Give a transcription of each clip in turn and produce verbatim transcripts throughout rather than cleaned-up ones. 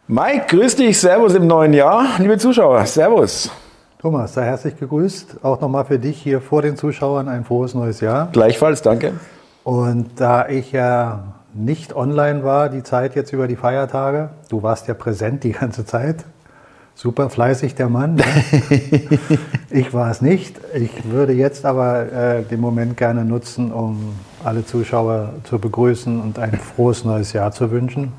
Mike, grüß dich, servus im neuen Jahr. Liebe Zuschauer, servus. Thomas, sei herzlich gegrüßt. Auch nochmal für dich hier vor den Zuschauern ein frohes neues Jahr. Gleichfalls, danke. Und da ich ja nicht online war, die Zeit jetzt über die Feiertage, du warst ja präsent die ganze Zeit, super fleißig der Mann. Ne? Ich war es nicht. Ich würde jetzt aber äh, den Moment gerne nutzen, um alle Zuschauer zu begrüßen und ein frohes neues Jahr zu wünschen.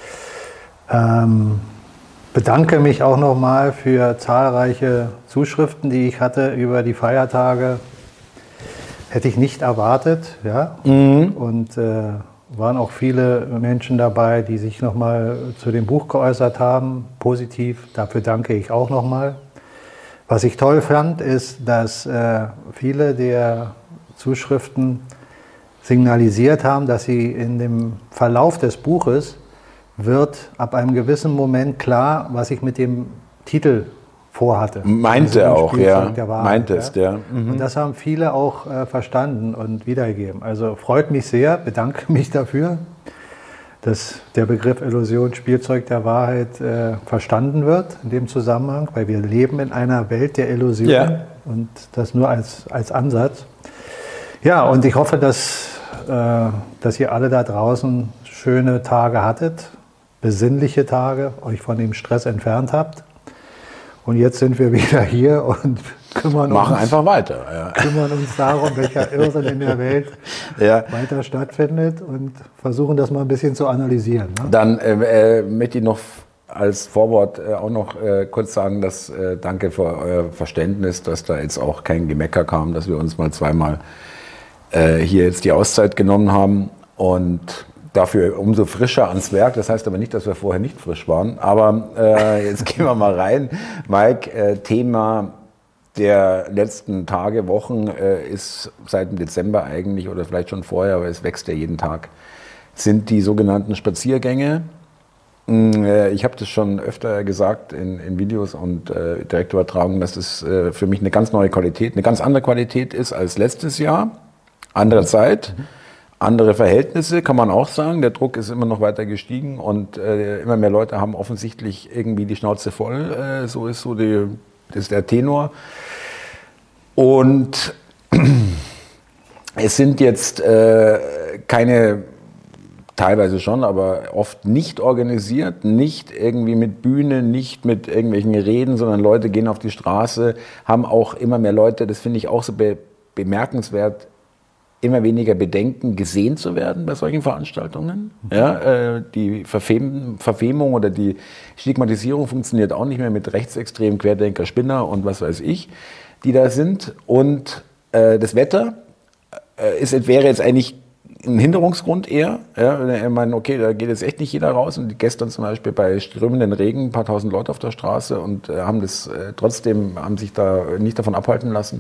Ähm, bedanke mich auch nochmal für zahlreiche Zuschriften, die ich hatte über die Feiertage. Hätte ich nicht erwartet, ja. Mhm. Und äh, waren auch viele Menschen dabei, die sich nochmal zu dem Buch geäußert haben, positiv. Dafür danke ich auch nochmal. Was ich toll fand, ist, dass äh, viele der Zuschriften signalisiert haben, dass sie in dem Verlauf des Buches wird ab einem gewissen Moment klar, was ich mit dem Titel vorhatte. Meinte also auch, ja. Meintest, ja. Mhm. Und das haben viele auch äh, verstanden und wiedergegeben. Also freut mich sehr, bedanke mich dafür, dass der Begriff Illusion, Spielzeug der Wahrheit äh, verstanden wird in dem Zusammenhang, weil wir leben in einer Welt der Illusion, ja. Und das nur als, als Ansatz. Ja, und ich hoffe, dass, äh, dass ihr alle da draußen schöne Tage hattet, besinnliche Tage, euch von dem Stress entfernt habt. Und jetzt sind wir wieder hier und kümmern Machen uns, einfach weiter, ja. kümmern uns darum, welcher Irrsinn in der Welt ja. weiter stattfindet und versuchen das mal ein bisschen zu analysieren. Ne? Dann äh, möchte ich noch als Vorwort äh, auch noch äh, kurz sagen, dass äh, danke für euer Verständnis, dass da jetzt auch kein Gemecker kam, dass wir uns mal zweimal äh, hier jetzt die Auszeit genommen haben und dafür umso frischer ans Werk. Das heißt aber nicht, dass wir vorher nicht frisch waren. Aber äh, jetzt gehen wir mal rein. Mike, äh, Thema der letzten Tage, Wochen äh, ist seit dem Dezember eigentlich oder vielleicht schon vorher, aber es wächst ja jeden Tag, sind die sogenannten Spaziergänge. Äh, ich habe das schon öfter gesagt in, in Videos und äh, Direktübertragungen, dass das äh, für mich eine ganz neue Qualität, eine ganz andere Qualität ist als letztes Jahr. Andere Zeit. Mhm. Andere Verhältnisse, kann man auch sagen. Der Druck ist immer noch weiter gestiegen und äh, immer mehr Leute haben offensichtlich irgendwie die Schnauze voll. Äh, so ist so die, das ist der Tenor. Und es sind jetzt äh, keine, teilweise schon, aber oft nicht organisiert, nicht irgendwie mit Bühne, nicht mit irgendwelchen Reden, sondern Leute gehen auf die Straße, haben auch immer mehr Leute, das finde ich auch so be- bemerkenswert, immer weniger Bedenken, gesehen zu werden bei solchen Veranstaltungen. Ja, äh, die Verfem- Verfemung oder die Stigmatisierung funktioniert auch nicht mehr mit Rechtsextremen, Querdenker, Spinner und was weiß ich, die da sind. Und äh, das Wetter äh, ist, wäre jetzt eigentlich ein Hinderungsgrund eher. Ja, ich meine, okay, da geht jetzt echt nicht jeder raus. Und gestern zum Beispiel bei strömenden Regen ein paar tausend Leute auf der Straße und äh, haben das äh, trotzdem, haben sich da nicht davon abhalten lassen.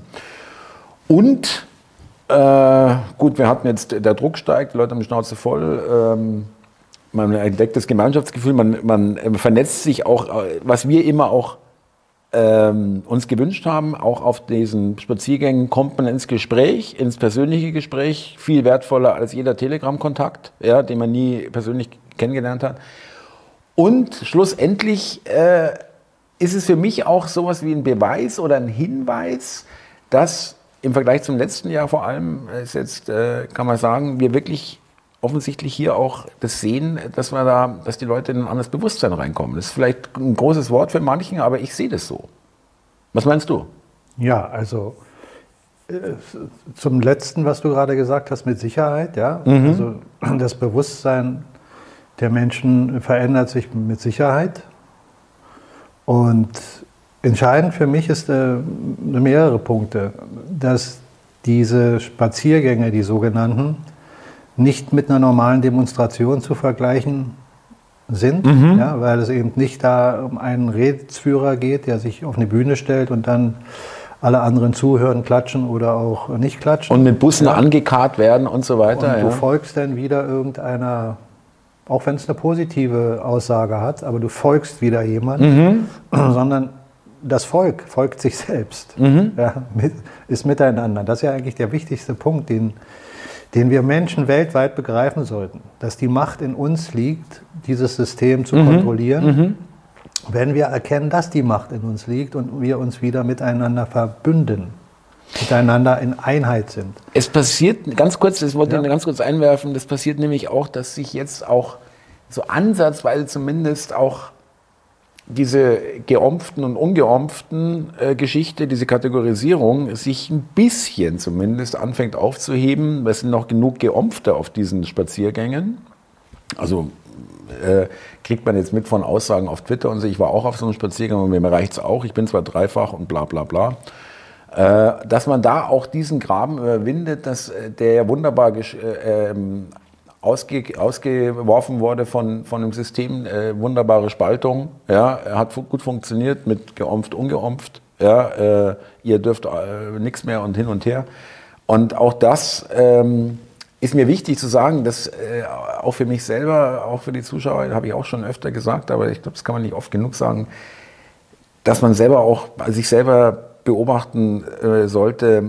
Und Äh, gut, wir hatten jetzt, der Druck steigt, die Leute haben die Schnauze voll, ähm, man entdeckt das Gemeinschaftsgefühl, man, man äh, vernetzt sich auch, was wir immer auch ähm, uns gewünscht haben, auch auf diesen Spaziergängen kommt man ins Gespräch, ins persönliche Gespräch, viel wertvoller als jeder Telegram-Kontakt, ja, den man nie persönlich kennengelernt hat. Und schlussendlich äh, ist es für mich auch sowas wie ein Beweis oder ein Hinweis, dass im Vergleich zum letzten Jahr vor allem ist jetzt, äh, kann man sagen, wir wirklich offensichtlich hier auch das sehen, dass wir da, dass die Leute in ein anderes Bewusstsein reinkommen. Das ist vielleicht ein großes Wort für manchen, aber ich sehe das so. Was meinst du? Ja, also äh, zum Letzten, was du gerade gesagt hast, mit Sicherheit, ja. Mhm. Also das Bewusstsein der Menschen verändert sich mit Sicherheit. Und entscheidend für mich ist äh, mehrere Punkte, dass diese Spaziergänge, die sogenannten, nicht mit einer normalen Demonstration zu vergleichen sind, mhm. ja, weil es eben nicht da um einen Redensführer geht, der sich auf eine Bühne stellt und dann alle anderen zuhören, klatschen oder auch nicht klatschen. Und mit Bussen ja. angekarrt werden und so weiter. Und du ja. folgst dann wieder irgendeiner, auch wenn es eine positive Aussage hat, aber du folgst wieder jemandem, mhm. sondern das Volk folgt sich selbst, mhm. ja, mit, ist miteinander. Das ist ja eigentlich der wichtigste Punkt, den, den wir Menschen weltweit begreifen sollten, dass die Macht in uns liegt, dieses System zu mhm. kontrollieren, mhm. wenn wir erkennen, dass die Macht in uns liegt und wir uns wieder miteinander verbünden, miteinander in Einheit sind. Es passiert, ganz kurz, das wollte ich ja. ganz kurz einwerfen, das passiert nämlich auch, dass sich jetzt auch so ansatzweise zumindest auch diese geompften und ungeompften äh, Geschichte, diese Kategorisierung sich ein bisschen zumindest anfängt aufzuheben. Es sind noch genug Geompfte auf diesen Spaziergängen. Also äh, kriegt man jetzt mit von Aussagen auf Twitter und so. Ich war auch auf so einem Spaziergang und mir reicht es auch. Ich bin zwar dreifach und bla bla bla. Äh, dass man da auch diesen Graben überwindet, dass äh, der wunderbar gesch- äh, ähm, Ausge, ausgeworfen wurde von, von dem System, äh, wunderbare Spaltung, ja, hat fu- gut funktioniert mit geompft, ungeompft, ja, äh, ihr dürft äh, nichts mehr und hin und her. Und auch das ähm, ist mir wichtig zu sagen, dass äh, auch für mich selber, auch für die Zuschauer, habe ich auch schon öfter gesagt, aber ich glaube, das kann man nicht oft genug sagen, dass man selber auch sich selber beobachten äh, sollte,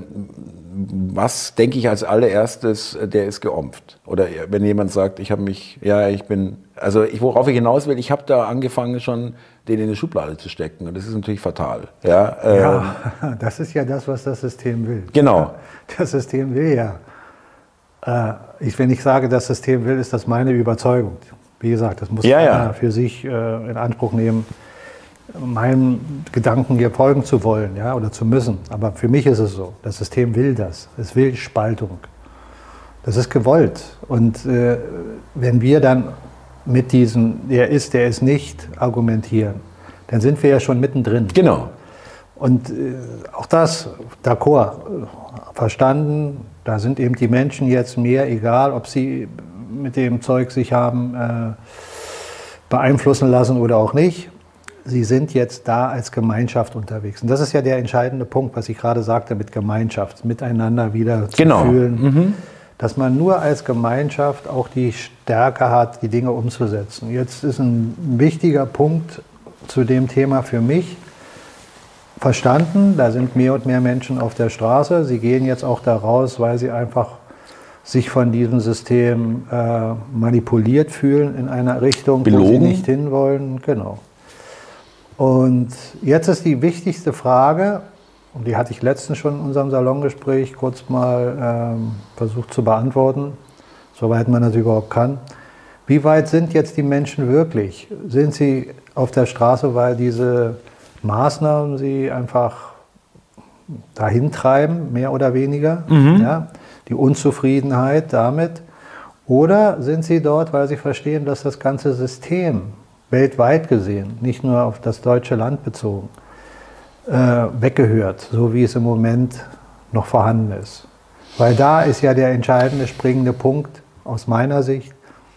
was denke ich als allererstes, der ist geompft. Oder wenn jemand sagt, ich habe mich, ja, ich bin, also ich, worauf ich hinaus will, ich habe da angefangen schon, den in eine Schublade zu stecken. Und das ist natürlich fatal. Ja, ähm, ja, das ist ja das, was das System will. Genau. Das System will ja. Äh, ich, wenn ich sage, das System will, ist das meine Überzeugung. Wie gesagt, das muss ja, einer ja. für sich äh, in Anspruch nehmen, meinem Gedanken hier folgen zu wollen, ja, oder zu müssen. Aber für mich ist es so, das System will das. Es will Spaltung. Das ist gewollt. Und äh, wenn wir dann mit diesem, der ist, der ist nicht, argumentieren, dann sind wir ja schon mittendrin. Genau. Und äh, auch das, d'accord, verstanden, da sind eben die Menschen jetzt mehr, egal ob sie mit dem Zeug sich haben äh, beeinflussen lassen oder auch nicht. Sie sind jetzt da als Gemeinschaft unterwegs. Und das ist ja der entscheidende Punkt, was ich gerade sagte mit Gemeinschaft, miteinander wieder zu genau. fühlen. Mhm. Dass man nur als Gemeinschaft auch die Stärke hat, die Dinge umzusetzen. Jetzt ist ein wichtiger Punkt zu dem Thema für mich verstanden. Da sind mehr und mehr Menschen auf der Straße. Sie gehen jetzt auch da raus, weil sie einfach sich von diesem System äh, manipuliert fühlen in einer Richtung, Belogen. Wo sie nicht hinwollen. Genau. Und jetzt ist die wichtigste Frage, und die hatte ich letztens schon in unserem Salongespräch kurz mal ähm, versucht zu beantworten, soweit man das überhaupt kann. Wie weit sind jetzt die Menschen wirklich? Sind sie auf der Straße, weil diese Maßnahmen sie einfach dahin treiben, mehr oder weniger, mhm. ja, die Unzufriedenheit damit? Oder sind sie dort, weil sie verstehen, dass das ganze System weltweit gesehen, nicht nur auf das deutsche Land bezogen, äh, weggehört, so wie es im Moment noch vorhanden ist. Weil da ist ja der entscheidende, springende Punkt aus meiner Sicht,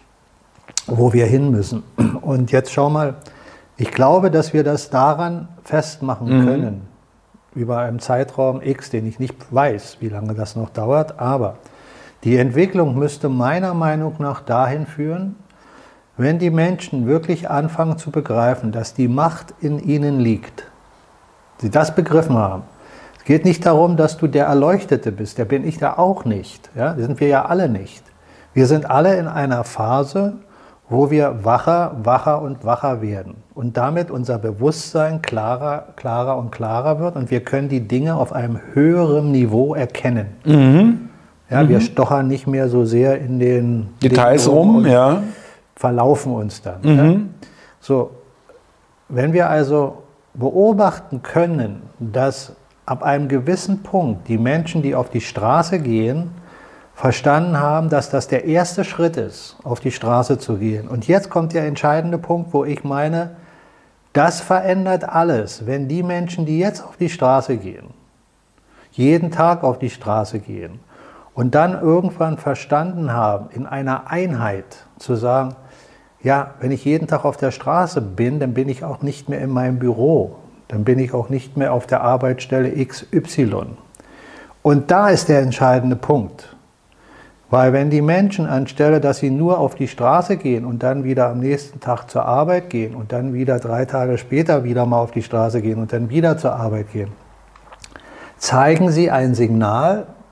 wo wir hin müssen. Und jetzt schau mal, ich glaube, dass wir das daran festmachen mhm. können, über einen Zeitraum X, den ich nicht weiß, wie lange das noch dauert, aber die Entwicklung müsste meiner Meinung nach dahin führen, wenn die Menschen wirklich anfangen zu begreifen, dass die Macht in ihnen liegt, sie das begriffen haben. Es geht nicht darum, dass du der Erleuchtete bist, der bin ich da auch nicht. Ja? Das sind wir ja alle nicht. Wir sind alle in einer Phase, wo wir wacher, wacher und wacher werden. Und damit unser Bewusstsein klarer, klarer und klarer wird und wir können die Dinge auf einem höheren Niveau erkennen. Mhm. Ja, mhm. Wir stochern nicht mehr so sehr in den Details rum, ja. Verlaufen uns dann. Mhm. Ja? So, wenn wir also beobachten können, dass ab einem gewissen Punkt die Menschen, die auf die Straße gehen, verstanden haben, dass das der erste Schritt ist, auf die Straße zu gehen. Und jetzt kommt der entscheidende Punkt, wo ich meine, das verändert alles, wenn die Menschen, die jetzt auf die Straße gehen, jeden Tag auf die Straße gehen und dann irgendwann verstanden haben, in einer Einheit zu sagen, ja, wenn ich jeden Tag auf der Straße bin, dann bin ich auch nicht mehr in meinem Büro. Dann bin ich auch nicht mehr auf der Arbeitsstelle X Y. Und da ist der entscheidende Punkt. Weil wenn die Menschen anstelle, dass sie nur auf die Straße gehen und dann wieder am nächsten Tag zur Arbeit gehen und dann wieder drei Tage später wieder mal auf die Straße gehen und dann wieder zur Arbeit gehen, zeigen sie ein Signal,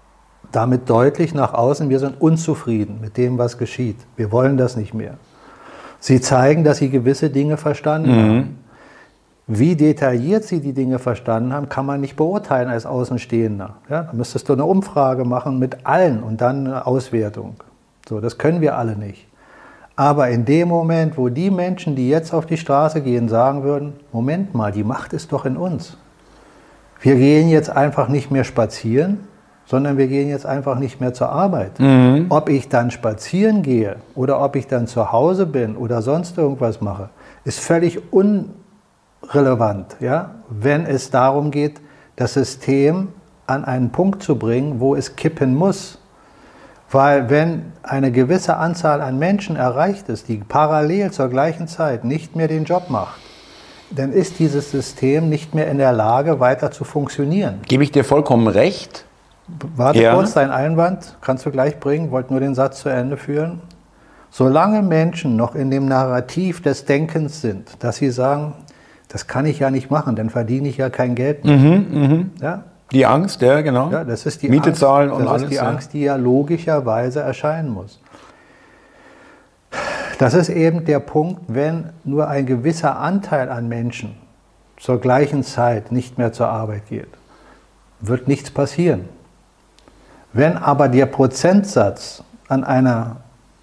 damit deutlich nach außen, wir sind unzufrieden mit dem, was geschieht. Wir wollen das nicht mehr. Sie zeigen, dass sie gewisse Dinge verstanden mhm. haben. Wie detailliert sie die Dinge verstanden haben, kann man nicht beurteilen als Außenstehender. Ja, da müsstest du eine Umfrage machen mit allen und dann eine Auswertung. So, das können wir alle nicht. Aber in dem Moment, wo die Menschen, die jetzt auf die Straße gehen, sagen würden, Moment mal, die Macht ist doch in uns. Wir gehen jetzt einfach nicht mehr spazieren, sondern wir gehen jetzt einfach nicht mehr zur Arbeit. Mhm. Ob ich dann spazieren gehe oder ob ich dann zu Hause bin oder sonst irgendwas mache, ist völlig unrelevant, ja? Wenn es darum geht, das System an einen Punkt zu bringen, wo es kippen muss. Weil wenn eine gewisse Anzahl an Menschen erreicht ist, die parallel zur gleichen Zeit nicht mehr den Job macht, dann ist dieses System nicht mehr in der Lage, weiter zu funktionieren. Gebe ich dir vollkommen recht. Warte ja. kurz, dein Einwand kannst du gleich bringen, wollte nur den Satz zu Ende führen. Solange Menschen noch in dem Narrativ des Denkens sind, dass sie sagen, das kann ich ja nicht machen, dann verdiene ich ja kein Geld mehr. Mhm, mh. Ja? Die Angst, ja, genau. Ja, das ist die Miete Angst, zahlen und das alles. Das ist die ja. Angst, die ja logischerweise erscheinen muss. Das ist eben der Punkt, wenn nur ein gewisser Anteil an Menschen zur gleichen Zeit nicht mehr zur Arbeit geht, wird nichts passieren. Wenn aber der Prozentsatz an einer,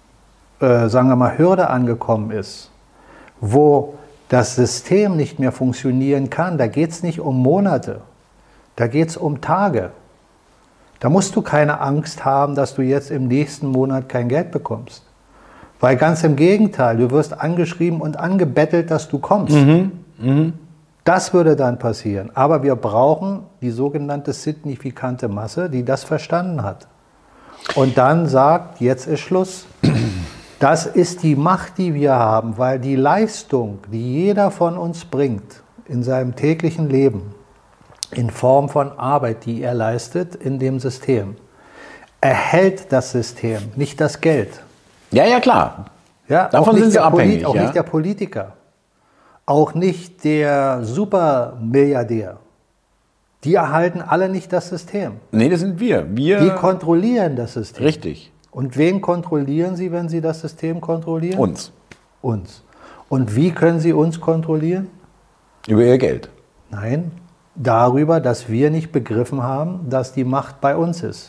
äh, sagen wir mal, Hürde angekommen ist, wo das System nicht mehr funktionieren kann, da geht es nicht um Monate, da geht es um Tage. Da musst du keine Angst haben, dass du jetzt im nächsten Monat kein Geld bekommst. Weil ganz im Gegenteil, du wirst angeschrieben und angebettelt, dass du kommst. Mhm. Mhm. Das würde dann passieren. Aber wir brauchen die sogenannte signifikante Masse, die das verstanden hat. Und dann sagt, jetzt ist Schluss. Das ist die Macht, die wir haben, weil die Leistung, die jeder von uns bringt in seinem täglichen Leben, in Form von Arbeit, die er leistet in dem System, erhält das System, nicht das Geld. Ja, ja, klar. Ja, davon sind sie abhängig. Polit, auch ja? nicht der Politiker, auch nicht der Supermilliardär. Die erhalten alle nicht das System. Nee, das sind wir. wir. Die kontrollieren das System. Richtig. Und wen kontrollieren sie, wenn sie das System kontrollieren? Uns. Uns. Und wie können sie uns kontrollieren? Über ihr Geld. Nein, darüber, dass wir nicht begriffen haben, dass die Macht bei uns ist.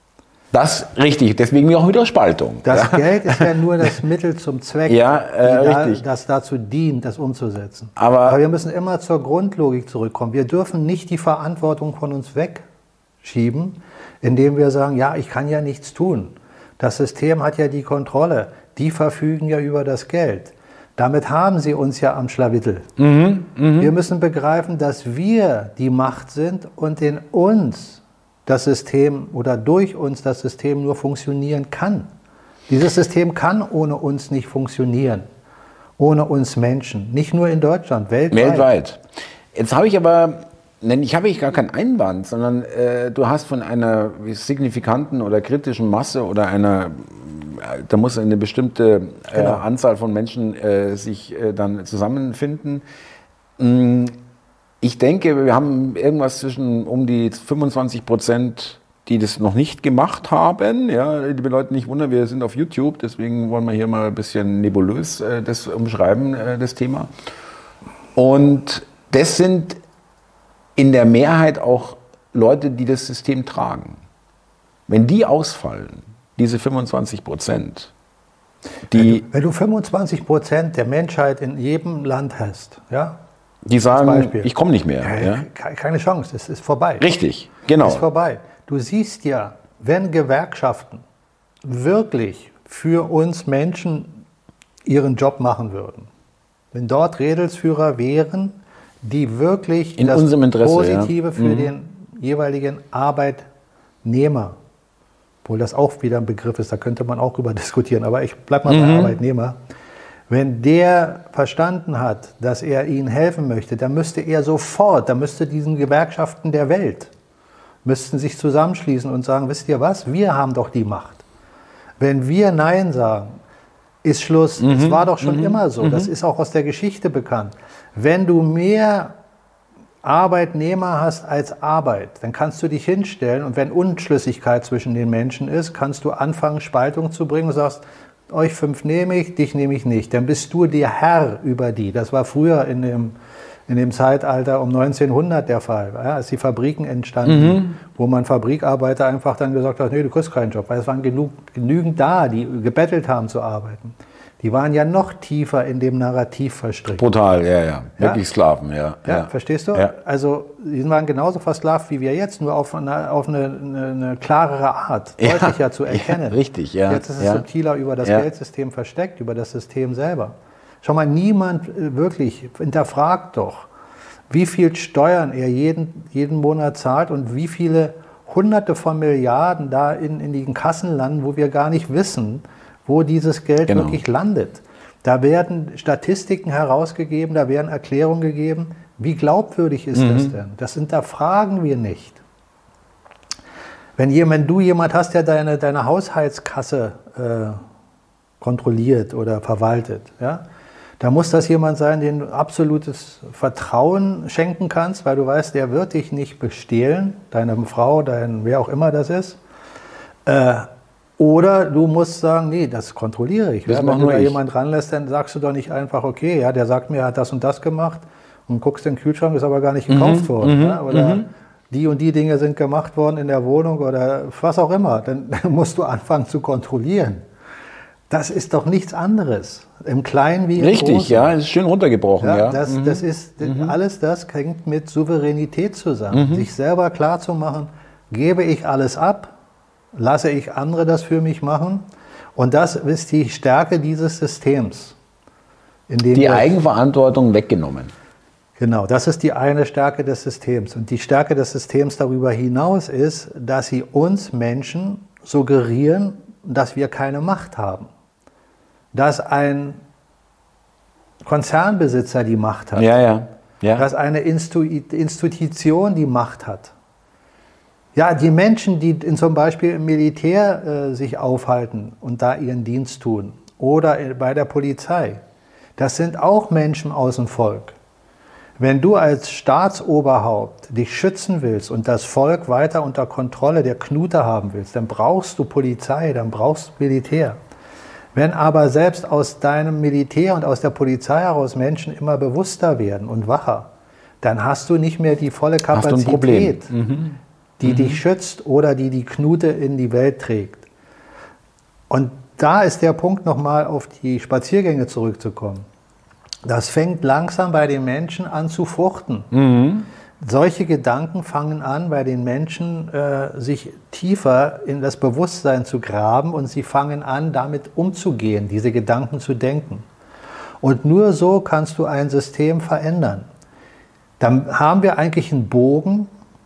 Das richtig, deswegen auch wieder Spaltung. Das ja. Geld ist ja nur das Mittel zum Zweck, ja, äh, da, richtig. das dazu dient, das umzusetzen. Aber, Aber wir müssen immer zur Grundlogik zurückkommen. Wir dürfen nicht die Verantwortung von uns wegschieben, indem wir sagen, ja, ich kann ja nichts tun. Das System hat ja die Kontrolle. Die verfügen ja über das Geld. Damit haben sie uns ja am Schlawittel. Mhm, mh. Wir müssen begreifen, dass wir die Macht sind und in uns das System oder durch uns das System nur funktionieren kann. Dieses System kann ohne uns nicht funktionieren. Ohne uns Menschen. Nicht nur in Deutschland, weltweit. Weltweit. Jetzt habe ich aber, nein, ich habe ich gar keinen Einwand, sondern äh, du hast von einer signifikanten oder kritischen Masse oder einer, da muss eine bestimmte äh, genau. Anzahl von Menschen äh, sich äh, dann zusammenfinden. Mm, Ich denke, wir haben irgendwas zwischen um die fünfundzwanzig Prozent, die das noch nicht gemacht haben. Ja, liebe Leute, nicht wundern, wir sind auf YouTube, deswegen wollen wir hier mal ein bisschen nebulös äh, das umschreiben, äh, das Thema. Und das sind in der Mehrheit auch Leute, die das System tragen. Wenn die ausfallen, diese fünfundzwanzig Prozent, die... Wenn du fünfundzwanzig Prozent der Menschheit in jedem Land hast, ja, die sagen, ich komme nicht mehr. Keine, ja? keine Chance, es ist vorbei. Richtig, genau. Es ist vorbei. Du siehst ja, wenn Gewerkschaften wirklich für uns Menschen ihren Job machen würden, wenn dort Redelsführer wären, die wirklich in das unserem Interesse, Positive ja. für mhm. den jeweiligen Arbeitnehmer, obwohl das auch wieder ein Begriff ist, da könnte man auch drüber diskutieren, aber ich bleibe mal mhm. bei Arbeitnehmer. Wenn der verstanden hat, dass er ihnen helfen möchte, dann müsste er sofort, dann müsste diesen Gewerkschaften der Welt, müssten sich zusammenschließen und sagen, wisst ihr was, wir haben doch die Macht. Wenn wir Nein sagen, ist Schluss. Es mhm. war doch schon mhm. immer so, mhm. das ist auch aus der Geschichte bekannt. Wenn du mehr Arbeitnehmer hast als Arbeit, dann kannst du dich hinstellen und wenn Unschlüssigkeit zwischen den Menschen ist, kannst du anfangen, Spaltung zu bringen und sagst, euch fünf nehme ich, dich nehme ich nicht. Dann bist du der Herr über die. Das war früher in dem, in dem Zeitalter um neunzehnhundert der Fall, ja, als die Fabriken entstanden, mhm. wo man Fabrikarbeiter einfach dann gesagt hat, nee, du kriegst keinen Job, weil es waren genug, genügend da, die gebettelt haben zu arbeiten. Die waren ja noch tiefer in dem Narrativ verstrickt. Brutal, ja, ja. Wirklich ja? Sklaven, ja. Ja, ja. Verstehst du? Ja. Also, die waren genauso versklavt wie wir jetzt, nur auf eine, auf eine, eine, eine klarere Art, ja. deutlicher zu erkennen. Ja, richtig, ja. Jetzt ist es ja. subtiler über das ja. Geldsystem versteckt, über das System selber. Schau mal, niemand wirklich hinterfragt doch, wie viel Steuern er jeden, jeden Monat zahlt und wie viele Hunderte von Milliarden da in, in den Kassen landen, wo wir gar nicht wissen, wo dieses Geld genau. wirklich landet. Da werden Statistiken herausgegeben, da werden Erklärungen gegeben. Wie glaubwürdig ist mhm. das denn? Das hinterfragen wir nicht. Wenn, jemand, wenn du jemand hast, der deine, deine Haushaltskasse äh, kontrolliert oder verwaltet, ja, da muss das jemand sein, den du absolutes Vertrauen schenken kannst, weil du weißt, der wird dich nicht bestehlen, deine Frau, dein, wer auch immer das ist. Äh, Oder du musst sagen, nee, das kontrolliere ich. Das Wenn du da ich. jemand ranlässt, dann sagst du doch nicht einfach, okay, ja, der sagt mir, er hat das und das gemacht und guckst in den Kühlschrank, ist aber gar nicht gekauft mhm, worden. Ja? Oder mhm. die und die Dinge sind gemacht worden in der Wohnung oder was auch immer. Dann musst du anfangen zu kontrollieren. Das ist doch nichts anderes, im Kleinen wie im Richtig, Großen. ja, ist schön runtergebrochen. Ja, ja. das, mhm. das ist, mhm. alles das hängt mit Souveränität zusammen. Mhm. Sich selber klarzumachen, gebe ich alles ab, lasse ich andere das für mich machen? Und das ist die Stärke dieses Systems. In dem die wir, Eigenverantwortung weggenommen. Genau, das ist die eine Stärke des Systems. Und die Stärke des Systems darüber hinaus ist, dass sie uns Menschen suggerieren, dass wir keine Macht haben. Dass ein Konzernbesitzer die Macht hat. Ja, ja. Ja. Dass eine Instu- Institution die Macht hat. Ja, die Menschen, die in zum Beispiel im Militär äh, sich aufhalten und da ihren Dienst tun oder bei der Polizei, das sind auch Menschen aus dem Volk. Wenn du als Staatsoberhaupt dich schützen willst und das Volk weiter unter Kontrolle der Knute haben willst, dann brauchst du Polizei, dann brauchst du Militär. Wenn aber selbst aus deinem Militär und aus der Polizei heraus Menschen immer bewusster werden und wacher, dann hast du nicht mehr die volle Kapazität. Hast du ein Problem. Mhm. die mhm. dich schützt oder die die Knute in die Welt trägt. Und da ist der Punkt, nochmal auf die Spaziergänge zurückzukommen. Das fängt langsam bei den Menschen an zu fruchten. Mhm. Solche Gedanken fangen an, bei den Menschen äh, sich tiefer in das Bewusstsein zu graben und sie fangen an, damit umzugehen, diese Gedanken zu denken. Und nur so kannst du ein System verändern. Dann haben wir eigentlich einen Bogen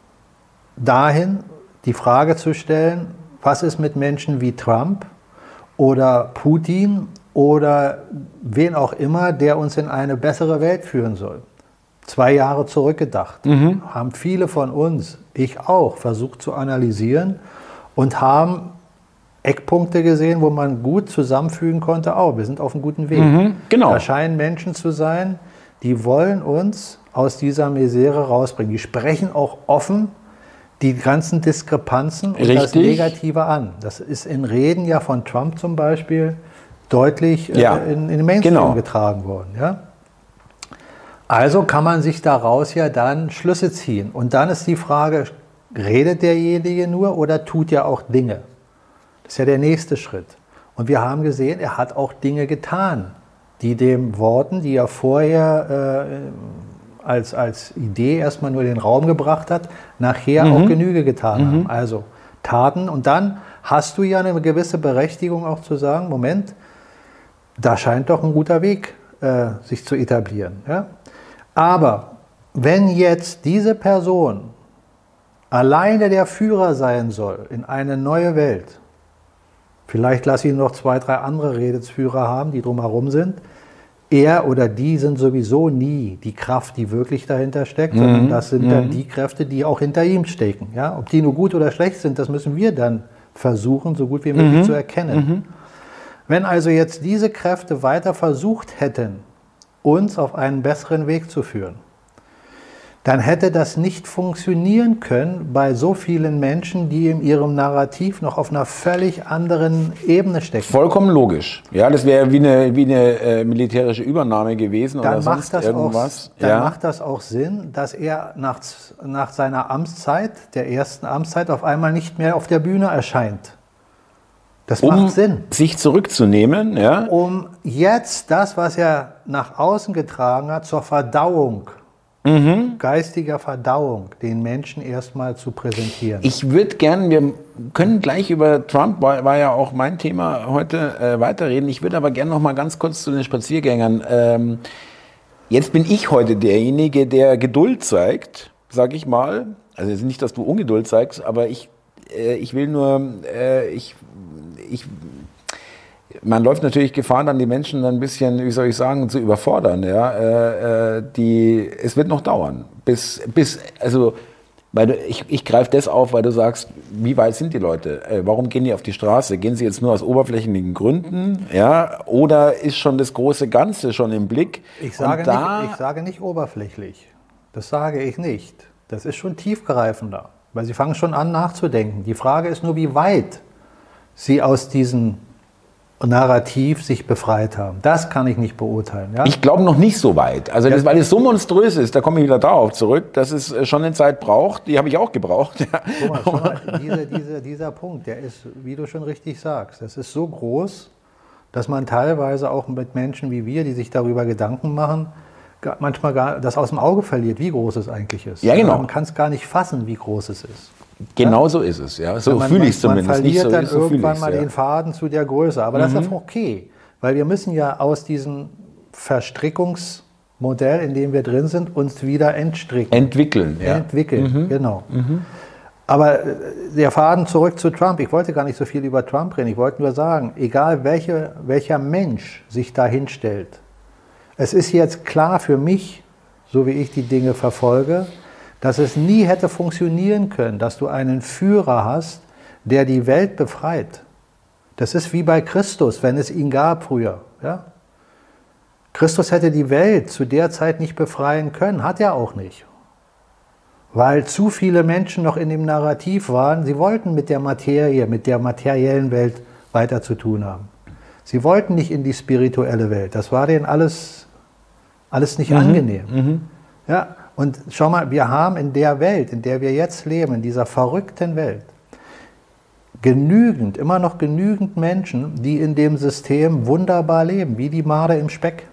dahin, die Frage zu stellen, was ist mit Menschen wie Trump oder Putin oder wen auch immer, der uns in eine bessere Welt führen soll. Zwei Jahre zurückgedacht, mhm. haben viele von uns, ich auch, versucht zu analysieren und haben Eckpunkte gesehen, wo man gut zusammenfügen konnte, oh, wir sind auf einem guten Weg. Mhm, genau. Da scheinen Menschen zu sein, die wollen uns aus dieser Misere rausbringen. Die sprechen auch offen die ganzen Diskrepanzen und Richtig. Das Negative an. Das ist in Reden ja von Trump zum Beispiel deutlich ja. äh, in, in den Mainstream genau. getragen worden. Ja? Also kann man sich daraus ja dann Schlüsse ziehen. Und dann ist die Frage, redet derjenige nur oder tut er auch Dinge? Das ist ja der nächste Schritt. Und wir haben gesehen, er hat auch Dinge getan, die den Worten, die er vorher äh, als, als Idee erstmal nur in den Raum gebracht hat, nachher mhm. auch Genüge getan mhm. haben. Also Taten. Und dann hast du ja eine gewisse Berechtigung auch zu sagen, Moment, da scheint doch ein guter Weg äh, sich zu etablieren. Ja? Aber wenn jetzt diese Person alleine der Führer sein soll in eine neue Welt, vielleicht lass ihn noch zwei, drei andere Redelsführer haben, die drumherum sind, er oder die sind sowieso nie die Kraft, die wirklich dahinter steckt, mhm. sondern das sind mhm. dann die Kräfte, die auch hinter ihm stecken. Ja? Ob die nur gut oder schlecht sind, das müssen wir dann versuchen, so gut wie möglich mhm. zu erkennen. Mhm. Wenn also jetzt diese Kräfte weiter versucht hätten, uns auf einen besseren Weg zu führen, dann hätte das nicht funktionieren können bei so vielen Menschen, die in ihrem Narrativ noch auf einer völlig anderen Ebene stecken. Vollkommen logisch. Ja, das wäre wie eine, wie eine äh, militärische Übernahme gewesen dann oder sonst macht das irgendwas. Auch, dann ja. macht das auch Sinn, dass er nach, nach seiner Amtszeit, der ersten Amtszeit, auf einmal nicht mehr auf der Bühne erscheint. Das um macht Sinn. Sich zurückzunehmen, ja. Um jetzt das, was er nach außen getragen hat, zur Verdauung, Mhm. geistiger Verdauung, den Menschen erstmal zu präsentieren. Ich würde gerne, wir können gleich über Trump, war, war ja auch mein Thema heute, äh, weiterreden. Ich würde aber gerne noch mal ganz kurz zu den Spaziergängern. Ähm, jetzt bin ich heute derjenige, der Geduld zeigt, sag ich mal. Also jetzt nicht, dass du Ungeduld zeigst, aber ich, äh, ich will nur, äh, ich, ich man läuft natürlich Gefahr, dann die Menschen dann ein bisschen, wie soll ich sagen, zu überfordern. Ja? Äh, äh, die, es wird noch dauern, bis, bis also, weil du, ich, ich greife das auf, weil du sagst, wie weit sind die Leute? Äh, warum gehen die auf die Straße? Gehen sie jetzt nur aus oberflächlichen Gründen? Ja? Oder ist schon das große Ganze schon im Blick? Ich sage, da, nicht, ich sage nicht oberflächlich. Das sage ich nicht. Das ist schon tiefgreifender, weil sie fangen schon an nachzudenken. Die Frage ist nur, wie weit sie aus diesem Narrativ sich befreit haben. Das kann ich nicht beurteilen. Ja? Ich glaube noch nicht so weit. Also das, weil es so monströs ist, da komme ich wieder darauf zurück, dass es schon eine Zeit braucht, die habe ich auch gebraucht. Ja. Thomas, mal, diese, diese, dieser Punkt, der ist, wie du schon richtig sagst, das ist so groß, dass man teilweise auch mit Menschen wie wir, die sich darüber Gedanken machen, manchmal gar, das aus dem Auge verliert, wie groß es eigentlich ist. Ja, genau. Man kann es gar nicht fassen, wie groß es ist. Genau ja? so ist es, ja. So ja, fühle ich es zumindest. Man verliert nicht so, dann so irgendwann mal ja. den Faden zu der Größe. Aber mhm. das ist auch okay, weil wir müssen ja aus diesem Verstrickungsmodell, in dem wir drin sind, uns wieder entstricken. Entwickeln, ja. Entwickeln, mhm. genau. Mhm. Aber der Faden zurück zu Trump. Ich wollte gar nicht so viel über Trump reden. Ich wollte nur sagen, egal welche, welcher Mensch sich da hinstellt, es ist jetzt klar für mich, so wie ich die Dinge verfolge, dass es nie hätte funktionieren können, dass du einen Führer hast, der die Welt befreit. Das ist wie bei Christus, wenn es ihn gab früher. Ja? Christus hätte die Welt zu der Zeit nicht befreien können, hat er auch nicht. Weil zu viele Menschen noch in dem Narrativ waren, sie wollten mit der Materie, mit der materiellen Welt weiter zu tun haben. Sie wollten nicht in die spirituelle Welt. Das war denen alles, alles nicht mhm. angenehm. Mhm. Ja? Und schau mal, wir haben in der Welt, in der wir jetzt leben, in dieser verrückten Welt, genügend, immer noch genügend Menschen, die in dem System wunderbar leben, wie die Made im Speck.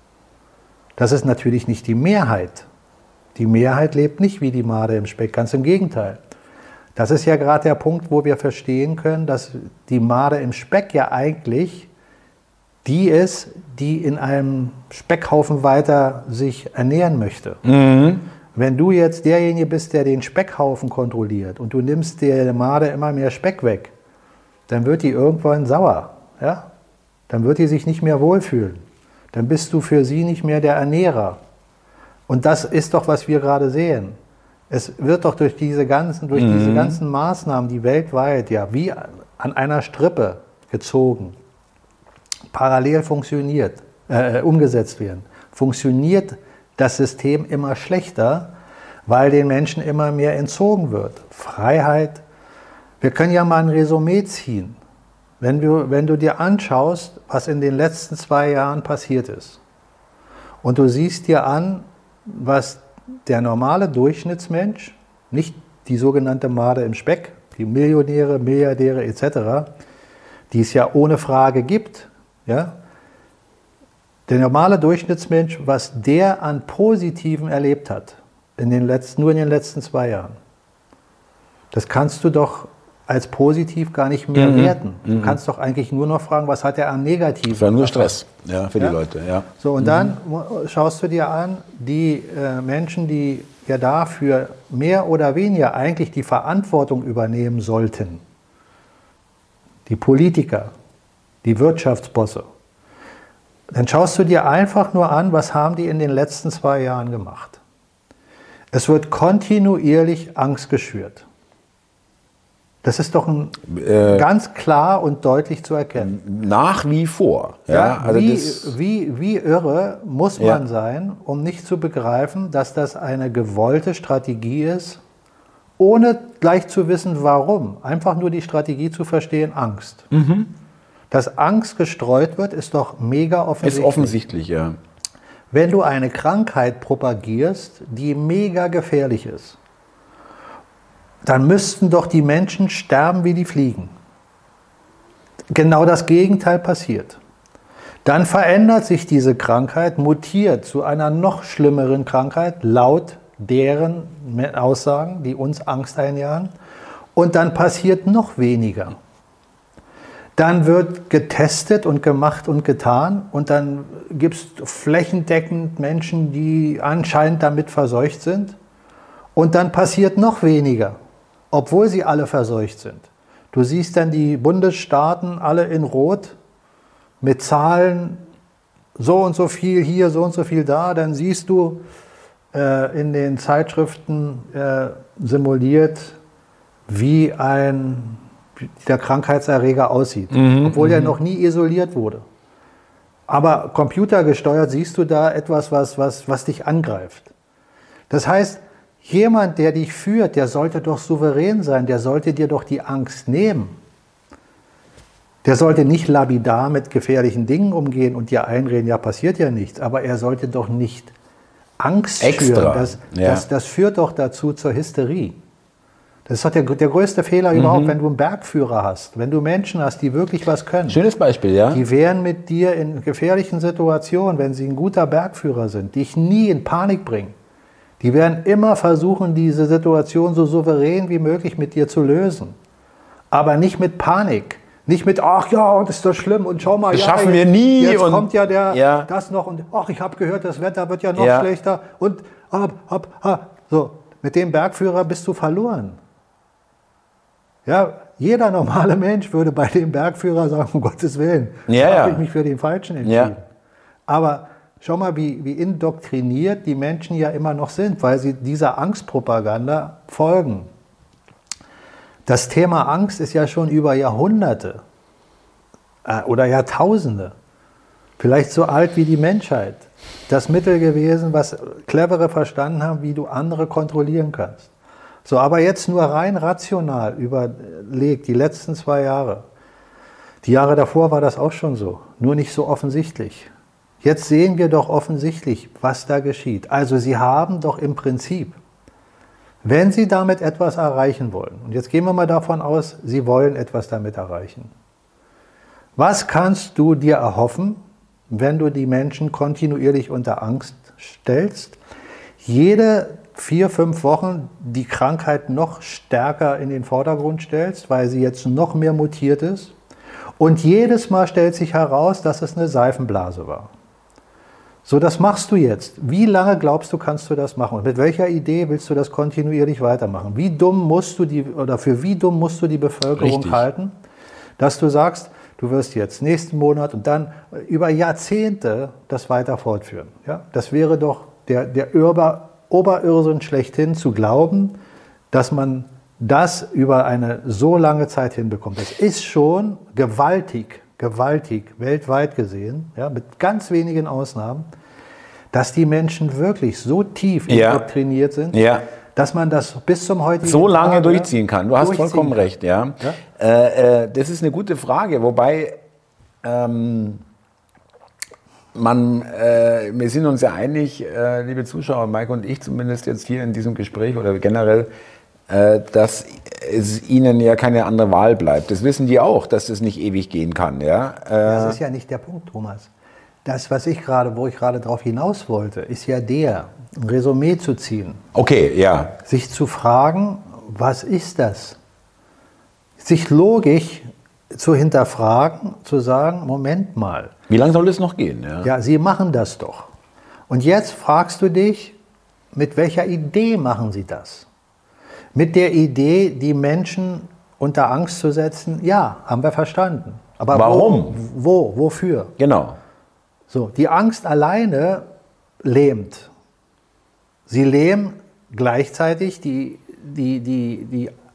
Das ist natürlich nicht die Mehrheit. Die Mehrheit lebt nicht wie die Made im Speck, ganz im Gegenteil. Das ist ja gerade der Punkt, wo wir verstehen können, dass die Made im Speck ja eigentlich die ist, die in einem Speckhaufen weiter sich ernähren möchte. Mhm. Wenn du jetzt derjenige bist, der den Speckhaufen kontrolliert und du nimmst der Made immer mehr Speck weg, dann wird die irgendwann sauer. Ja? Dann wird die sich nicht mehr wohlfühlen. Dann bist du für sie nicht mehr der Ernährer. Und das ist doch, was wir gerade sehen. Es wird doch durch diese ganzen, durch mhm. diese ganzen Maßnahmen, die weltweit ja wie an einer Strippe gezogen, parallel funktioniert, äh, umgesetzt werden, funktioniert das System immer schlechter, weil den Menschen immer mehr entzogen wird. Freiheit. Wir können ja mal ein Resümee ziehen. Wenn du, wenn du dir anschaust, was in den letzten zwei Jahren passiert ist, und du siehst dir an, was der normale Durchschnittsmensch, nicht die sogenannte Made im Speck, die Millionäre, Milliardäre et cetera, die es ja ohne Frage gibt, ja, der normale Durchschnittsmensch, was der an Positiven erlebt hat, in den letzten, nur in den letzten zwei Jahren, das kannst du doch als positiv gar nicht mehr mhm. werten. Du mhm. kannst doch eigentlich nur noch fragen, was hat er an Negativen? Das war nur Stress ja, für ja? die Leute. Ja. So, und mhm. dann schaust du dir an, die äh, Menschen, die ja dafür mehr oder weniger eigentlich die Verantwortung übernehmen sollten, die Politiker, die Wirtschaftsbosse, dann schaust du dir einfach nur an, was haben die in den letzten zwei Jahren gemacht. Es wird kontinuierlich Angst geschürt. Das ist doch ein, Äh, ganz klar und deutlich zu erkennen. Nach wie vor. Ja, Ja, also wie, das, wie, wie irre muss man Ja. sein, um nicht zu begreifen, dass das eine gewollte Strategie ist, ohne gleich zu wissen, warum. Einfach nur die Strategie zu verstehen, Angst. Dass Angst gestreut wird, ist doch mega ist offensichtlich. offensichtlich, ja. Wenn du eine Krankheit propagierst, die mega gefährlich ist, dann müssten doch die Menschen sterben, wie die fliegen. Genau das Gegenteil passiert. Dann verändert sich diese Krankheit, mutiert zu einer noch schlimmeren Krankheit, laut deren Aussagen, die uns Angst einjagen. Und dann passiert noch weniger. Dann wird getestet und gemacht und getan und dann gibt es flächendeckend Menschen, die anscheinend damit verseucht sind. Und dann passiert noch weniger, obwohl sie alle verseucht sind. Du siehst dann die Bundesstaaten alle in Rot mit Zahlen, so und so viel hier, so und so viel da. Dann siehst du äh, in den Zeitschriften äh, simuliert, wie ein der Krankheitserreger aussieht, Mhm, obwohl er noch nie isoliert wurde. Aber computergesteuert siehst du da etwas, was, was, was dich angreift. Das heißt, jemand, der dich führt, der sollte doch souverän sein, der sollte dir doch die Angst nehmen. Der sollte nicht lapidar mit gefährlichen Dingen umgehen und dir einreden, ja, passiert ja nichts, aber er sollte doch nicht Angst Extra, schüren. Das, ja. das, das führt doch dazu zur Hysterie. Das ist doch der, der größte Fehler überhaupt, wenn du einen Bergführer hast, wenn du Menschen hast, die wirklich was können. Schönes Beispiel, ja. Die wären mit dir in gefährlichen Situationen, wenn sie ein guter Bergführer sind, dich nie in Panik bringen. Die werden immer versuchen, diese Situation so souverän wie möglich mit dir zu lösen. Aber nicht mit Panik. Nicht mit, ach ja, und ist das schlimm und schau mal. Das ja, schaffen wir jetzt, nie Jetzt und- kommt ja der, Ja. das noch und ach, ich habe gehört, das Wetter wird ja noch Ja. schlechter. Und ab, ab, ab. So, mit dem Bergführer bist du verloren. Ja, jeder normale Mensch würde bei dem Bergführer sagen, um Gottes Willen, Ja, habe ja. ich mich für den Falschen entschieden. Ja. Aber schau mal, wie, wie indoktriniert die Menschen ja immer noch sind, weil sie dieser Angstpropaganda folgen. Das Thema Angst ist ja schon über Jahrhunderte äh, oder Jahrtausende, vielleicht so alt wie die Menschheit, das Mittel gewesen, was Clevere verstanden haben, wie du andere kontrollieren kannst. So, aber jetzt nur rein rational überlegt, die letzten zwei Jahre. Die Jahre davor war das auch schon so, nur nicht so offensichtlich. Jetzt sehen wir doch offensichtlich, was da geschieht. Also Sie haben doch im Prinzip, wenn Sie damit etwas erreichen wollen, und jetzt gehen wir mal davon aus, Sie wollen etwas damit erreichen. Was kannst du dir erhoffen, wenn du die Menschen kontinuierlich unter Angst stellst? Jede vier, fünf Wochen die Krankheit noch stärker in den Vordergrund stellst, weil sie jetzt noch mehr mutiert ist. Und jedes Mal stellt sich heraus, dass es eine Seifenblase war. So, das machst du jetzt. Wie lange glaubst du, kannst du das machen? Und mit welcher Idee willst du das kontinuierlich weitermachen? Wie dumm musst du die, oder für wie dumm musst du die Bevölkerung Richtig. halten, dass du sagst, du wirst jetzt nächsten Monat und dann über Jahrzehnte das weiter fortführen. Ja? Das wäre doch der, der Ober, Oberirrsinn schlechthin, zu glauben, dass man das über eine so lange Zeit hinbekommt. Das ist schon gewaltig, gewaltig, weltweit gesehen, ja, mit ganz wenigen Ausnahmen, dass die Menschen wirklich so tief Ja. indoktriniert sind, Ja. dass man das bis zum heutigen So lange Tag, durchziehen kann. Du hast durchziehen vollkommen kann. recht, ja. Ja? Äh, äh, das ist eine gute Frage, wobei ähm, man, äh, wir sind uns ja einig, äh, liebe Zuschauer, Mike und ich zumindest jetzt hier in diesem Gespräch oder generell, äh, dass es ihnen ja keine andere Wahl bleibt. Das wissen die auch, dass das nicht ewig gehen kann, ja. Äh, Das ist ja nicht der Punkt, Thomas. Das, was ich gerade, wo ich gerade drauf hinaus wollte, ist ja der, ein Resümee zu ziehen. okay, ja. Sich zu fragen, was ist das? Sich logisch zu hinterfragen, zu sagen, Moment mal, Wie lange soll das noch gehen? Ja. ja, Sie machen das doch. Und jetzt fragst du dich, mit welcher Idee machen Sie das? Mit der Idee, die Menschen unter Angst zu setzen? Ja, haben wir verstanden. Aber Warum? Wo, wo, wofür? Genau. So, die Angst alleine lähmt. Sie lähmen gleichzeitig die, die, die, die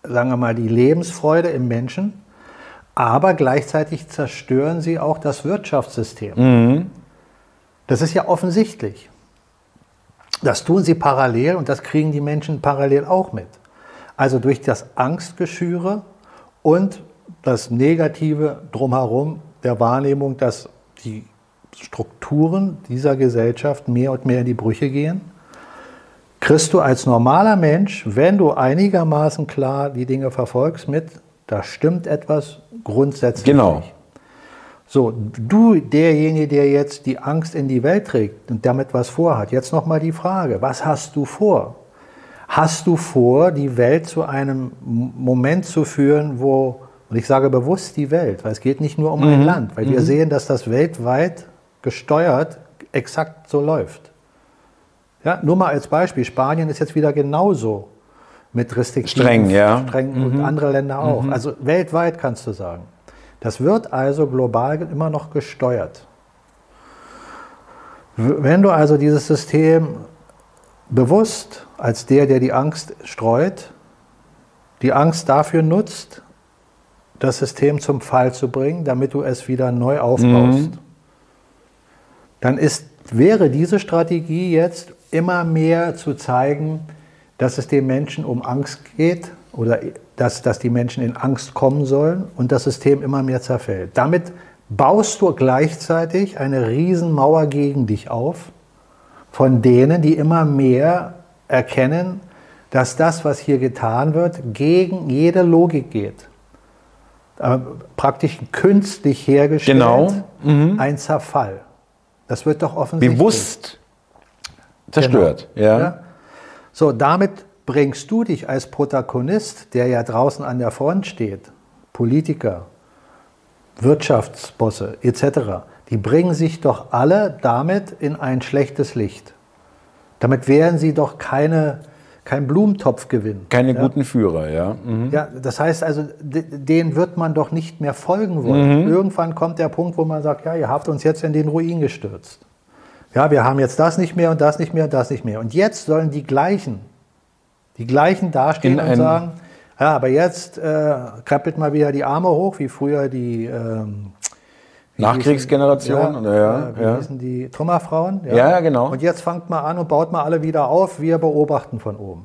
sagen wir mal, die Lebensfreude im Menschen, aber gleichzeitig zerstören sie auch das Wirtschaftssystem. Mhm. Das ist ja offensichtlich. Das tun sie parallel und das kriegen die Menschen parallel auch mit. Also durch das Angstgeschüre und das Negative drumherum der Wahrnehmung, dass die Strukturen dieser Gesellschaft mehr und mehr in die Brüche gehen, kriegst du als normaler Mensch, wenn du einigermaßen klar die Dinge verfolgst, mit, da stimmt etwas grundsätzlich genau. nicht. So, du, derjenige, der jetzt die Angst in die Welt trägt und damit was vorhat, jetzt nochmal die Frage, was hast du vor? Hast du vor, die Welt zu einem Moment zu führen, wo, und ich sage bewusst die Welt, weil es geht nicht nur um mhm. ein Land, weil mhm. wir sehen, dass das weltweit gesteuert exakt so läuft. Ja, nur mal als Beispiel, Spanien ist jetzt wieder genauso mit Restriktionen, streng, ja. streng mhm. und andere Länder auch. Mhm. Also weltweit kannst du sagen. Das wird also global immer noch gesteuert. Wenn du also dieses System bewusst als der, der die Angst streut, die Angst dafür nutzt, das System zum Fall zu bringen, damit du es wieder neu aufbaust, mhm. dann ist, wäre diese Strategie jetzt immer mehr zu zeigen, dass es den Menschen um Angst geht oder dass, dass die Menschen in Angst kommen sollen und das System immer mehr zerfällt. Damit baust du gleichzeitig eine Riesenmauer gegen dich auf, von denen, die immer mehr erkennen, dass das, was hier getan wird, gegen jede Logik geht. Aber praktisch künstlich hergestellt, genau. mhm. ein Zerfall. Das wird doch offensichtlich. Bewusst zerstört. Genau. Ja. Ja? So, damit bringst du dich als Protagonist, der ja draußen an der Front steht, Politiker, Wirtschaftsbosse et cetera, die bringen sich doch alle damit in ein schlechtes Licht. Damit werden sie doch keine, kein Blumentopf gewinnen. Keine ja? guten Führer, ja. Mhm. Ja, das heißt also, denen wird man doch nicht mehr folgen wollen. Mhm. Irgendwann kommt der Punkt, wo man sagt, ja, ihr habt uns jetzt in den Ruin gestürzt. Ja, wir haben jetzt das nicht mehr und das nicht mehr und das nicht mehr. Und jetzt sollen die Gleichen, die Gleichen dastehen und sagen, ja, aber jetzt äh, krabbelt mal wieder die Arme hoch, wie früher die ähm, Nachkriegsgeneration. Ja, oder, ja, wie ja. hießen die Trümmerfrauen? Ja. ja, genau. Und jetzt fangt mal an und baut mal alle wieder auf, wir beobachten von oben.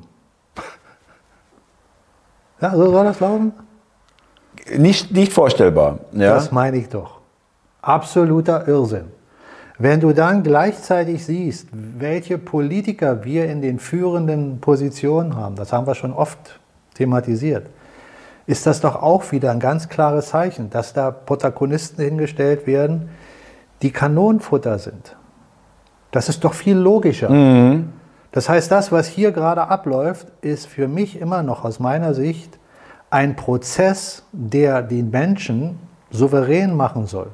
Ja, so soll das laufen? Nicht, nicht vorstellbar. Ja. Das meine ich doch. Absoluter Irrsinn. Wenn du dann gleichzeitig siehst, welche Politiker wir in den führenden Positionen haben, das haben wir schon oft thematisiert, ist das doch auch wieder ein ganz klares Zeichen, dass da Protagonisten hingestellt werden, die Kanonenfutter sind. Das ist doch viel logischer. Mhm. Das heißt, das, was hier gerade abläuft, ist für mich immer noch aus meiner Sicht ein Prozess, der den Menschen souverän machen soll.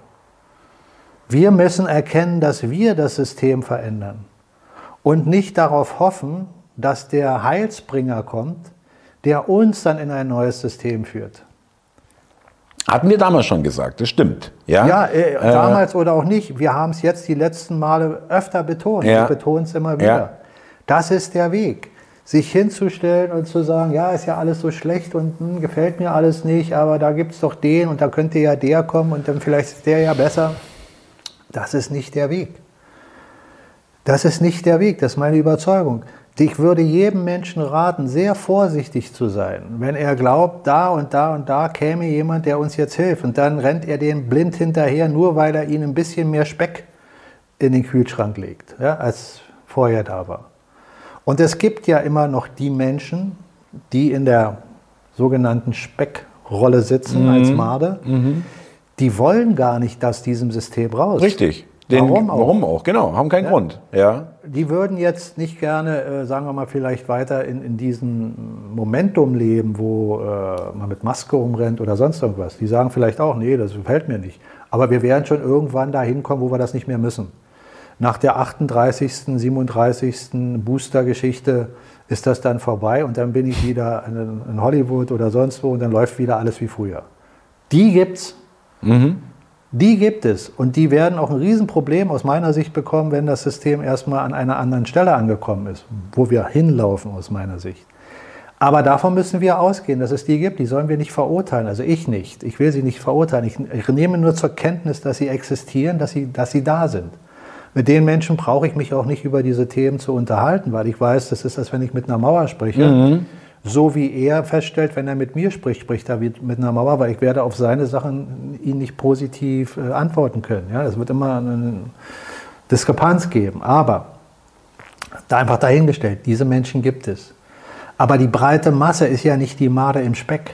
Wir müssen erkennen, dass wir das System verändern und nicht darauf hoffen, dass der Heilsbringer kommt, der uns dann in ein neues System führt. Hatten wir damals schon gesagt, das stimmt. Ja, ja äh, äh, damals oder auch nicht. Wir haben es jetzt die letzten Male öfter betont. Ja. Wir betonen es immer wieder. Ja. Das ist der Weg. Sich hinzustellen und zu sagen, ja, ist ja alles so schlecht und hm, gefällt mir alles nicht, aber da gibt es doch den und da könnte ja der kommen und dann vielleicht ist der ja besser. Das ist nicht der Weg. Das ist nicht der Weg, das ist meine Überzeugung. Ich würde jedem Menschen raten, sehr vorsichtig zu sein, wenn er glaubt, da und da und da käme jemand, der uns jetzt hilft. Und dann rennt er den blind hinterher, nur weil er ihnen ein bisschen mehr Speck in den Kühlschrank legt, ja, als vorher da war. Und es gibt ja immer noch die Menschen, die in der sogenannten Speckrolle sitzen, mhm. als Marder, mhm. die wollen gar nicht aus diesem System raus. Richtig. Den, warum, auch? warum auch? Genau, haben keinen ja. Grund. Ja. Die würden jetzt nicht gerne, äh, sagen wir mal, vielleicht weiter in, in diesem Momentum leben, wo äh, man mit Maske rumrennt oder sonst irgendwas. Die sagen vielleicht auch, nee, das gefällt mir nicht. Aber wir werden schon irgendwann dahin kommen, wo wir das nicht mehr müssen. Nach der achtunddreißigsten, siebenunddreißigsten Booster-Geschichte ist das dann vorbei und dann bin ich wieder in, in Hollywood oder sonst wo und dann läuft wieder alles wie früher. Die gibt's. Mhm. Die gibt es und die werden auch ein Riesenproblem aus meiner Sicht bekommen, wenn das System erstmal an einer anderen Stelle angekommen ist, wo wir hinlaufen aus meiner Sicht. Aber davon müssen wir ausgehen, dass es die gibt. Die sollen wir nicht verurteilen. Also ich nicht. Ich will sie nicht verurteilen. Ich, ich nehme nur zur Kenntnis, dass sie existieren, dass sie, dass sie da sind. Mit den Menschen brauche ich mich auch nicht über diese Themen zu unterhalten, weil ich weiß, das ist, als wenn ich mit einer Mauer spreche. Mhm. So wie er feststellt, wenn er mit mir spricht, spricht er mit einer Mauer, weil ich werde auf seine Sachen ihn nicht positiv äh, antworten können. Ja, es wird immer eine Diskrepanz geben. Aber da einfach dahingestellt, diese Menschen gibt es. Aber die breite Masse ist ja nicht die Made im Speck.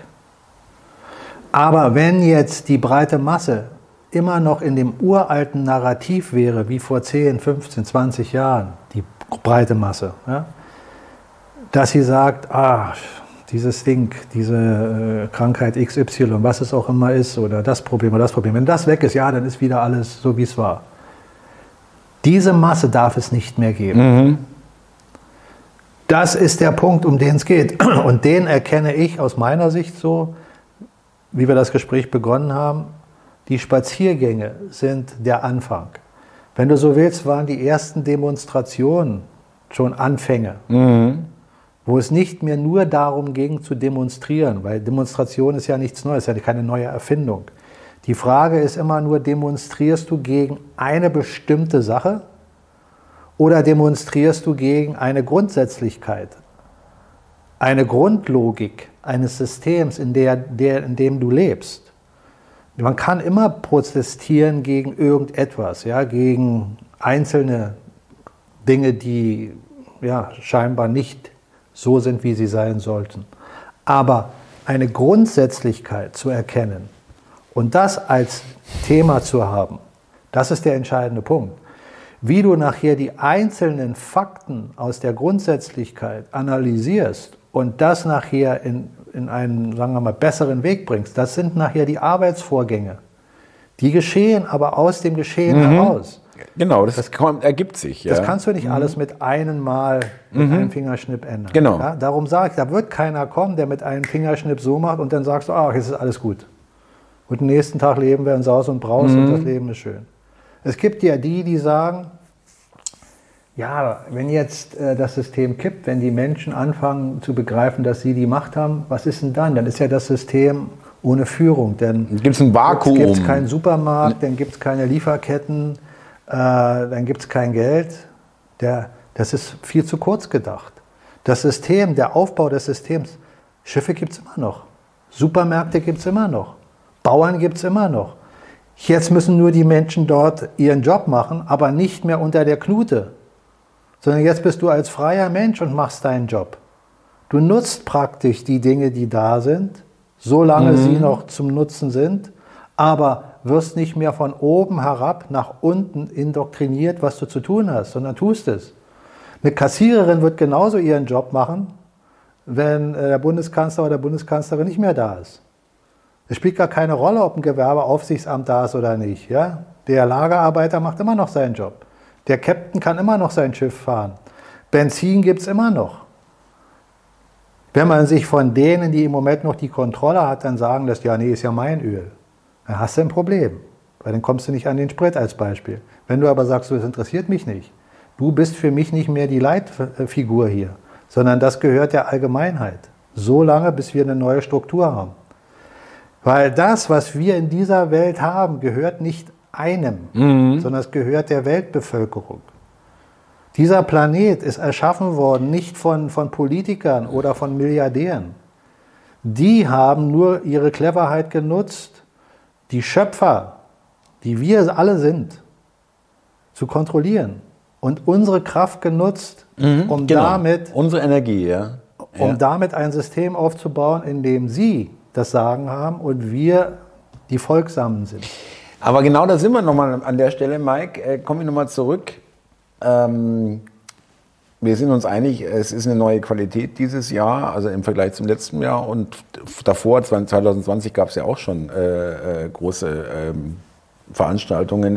Aber wenn jetzt die breite Masse immer noch in dem uralten Narrativ wäre, wie vor zehn, fünfzehn, zwanzig Jahren, die breite Masse, ja, dass sie sagt, ah, dieses Ding, diese äh, Krankheit X Y, was es auch immer ist, oder das Problem oder das Problem, wenn das weg ist, ja, dann ist wieder alles so, wie es war. Diese Masse darf es nicht mehr geben. Mhm. Das ist der Punkt, um den es geht. Und den erkenne ich aus meiner Sicht so, wie wir das Gespräch begonnen haben. Die Spaziergänge sind der Anfang. Wenn du so willst, waren die ersten Demonstrationen schon Anfänge, mhm. wo es nicht mehr nur darum ging zu demonstrieren, weil Demonstration ist ja nichts Neues, ist ja keine neue Erfindung. Die Frage ist immer nur, demonstrierst du gegen eine bestimmte Sache? Oder demonstrierst du gegen eine Grundsätzlichkeit, eine Grundlogik eines Systems, in, der, der, in dem du lebst? Man kann immer protestieren gegen irgendetwas, ja, gegen einzelne Dinge, die ja, scheinbar nicht so sind, wie sie sein sollten. Aber eine Grundsätzlichkeit zu erkennen und das als Thema zu haben, das ist der entscheidende Punkt. Wie du nachher die einzelnen Fakten aus der Grundsätzlichkeit analysierst und das nachher in, in einen, sagen wir mal, besseren Weg bringst, das sind nachher die Arbeitsvorgänge. Die geschehen aber aus dem Geschehen mhm. heraus. Genau, das, das kommt, ergibt sich. Ja. Das kannst du nicht mhm. alles mit einem Mal, mit mhm. einem Fingerschnipp ändern. Genau. Ja, darum sage ich, da wird keiner kommen, der mit einem Fingerschnipp so macht und dann sagst du, ach, jetzt ist alles gut. Und den nächsten Tag leben wir in Saus und Braus mhm. und das Leben ist schön. Es gibt ja die, die sagen, ja, wenn jetzt äh, das System kippt, wenn die Menschen anfangen zu begreifen, dass sie die Macht haben, was ist denn dann? Dann ist ja das System ohne Führung. Dann gibt es ein Vakuum. Dann gibt es keinen Supermarkt, dann gibt es keine Lieferketten, äh, dann gibt es kein Geld. Der, das ist viel zu kurz gedacht. Das System, der Aufbau des Systems, Schiffe gibt es immer noch, Supermärkte gibt es immer noch, Bauern gibt es immer noch. Jetzt müssen nur die Menschen dort ihren Job machen, aber nicht mehr unter der Knute. Sondern jetzt bist du als freier Mensch und machst deinen Job. Du nutzt praktisch die Dinge, die da sind, solange mhm. sie noch zum Nutzen sind, aber wirst nicht mehr von oben herab nach unten indoktriniert, was du zu tun hast, sondern tust es. Eine Kassiererin wird genauso ihren Job machen, wenn der Bundeskanzler oder der Bundeskanzlerin nicht mehr da ist. Es spielt gar keine Rolle, ob ein Gewerbeaufsichtsamt da ist oder nicht. Ja? Der Lagerarbeiter macht immer noch seinen Job. Der Captain kann immer noch sein Schiff fahren. Benzin gibt es immer noch. Wenn man sich von denen, die im Moment noch die Kontrolle hat, dann sagen lässt, ja, nee, ist ja mein Öl, dann hast du ein Problem. Weil dann kommst du nicht an den Sprit als Beispiel. Wenn du aber sagst, das interessiert mich nicht, du bist für mich nicht mehr die Leitfigur hier, sondern das gehört der Allgemeinheit. So lange, bis wir eine neue Struktur haben. Weil das, was wir in dieser Welt haben, gehört nicht einem, mhm. sondern es gehört der Weltbevölkerung. Dieser Planet ist erschaffen worden, nicht von, von Politikern oder von Milliardären. Die haben nur ihre Cleverheit genutzt, die Schöpfer, die wir alle sind, zu kontrollieren. Und unsere Kraft genutzt, mhm, um genau. damit, unsere Energie, ja. um ja. damit ein System aufzubauen, in dem sie das Sagen haben und wir die Folgsamen sind. Aber genau da sind wir nochmal an der Stelle, Mike. Äh, komme ich nochmal zurück. Ähm, wir sind uns einig, es ist eine neue Qualität dieses Jahr, also im Vergleich zum letzten Jahr. Und davor, zwanzig zwanzig, gab es ja auch schon äh, äh, große äh, Veranstaltungen. Äh,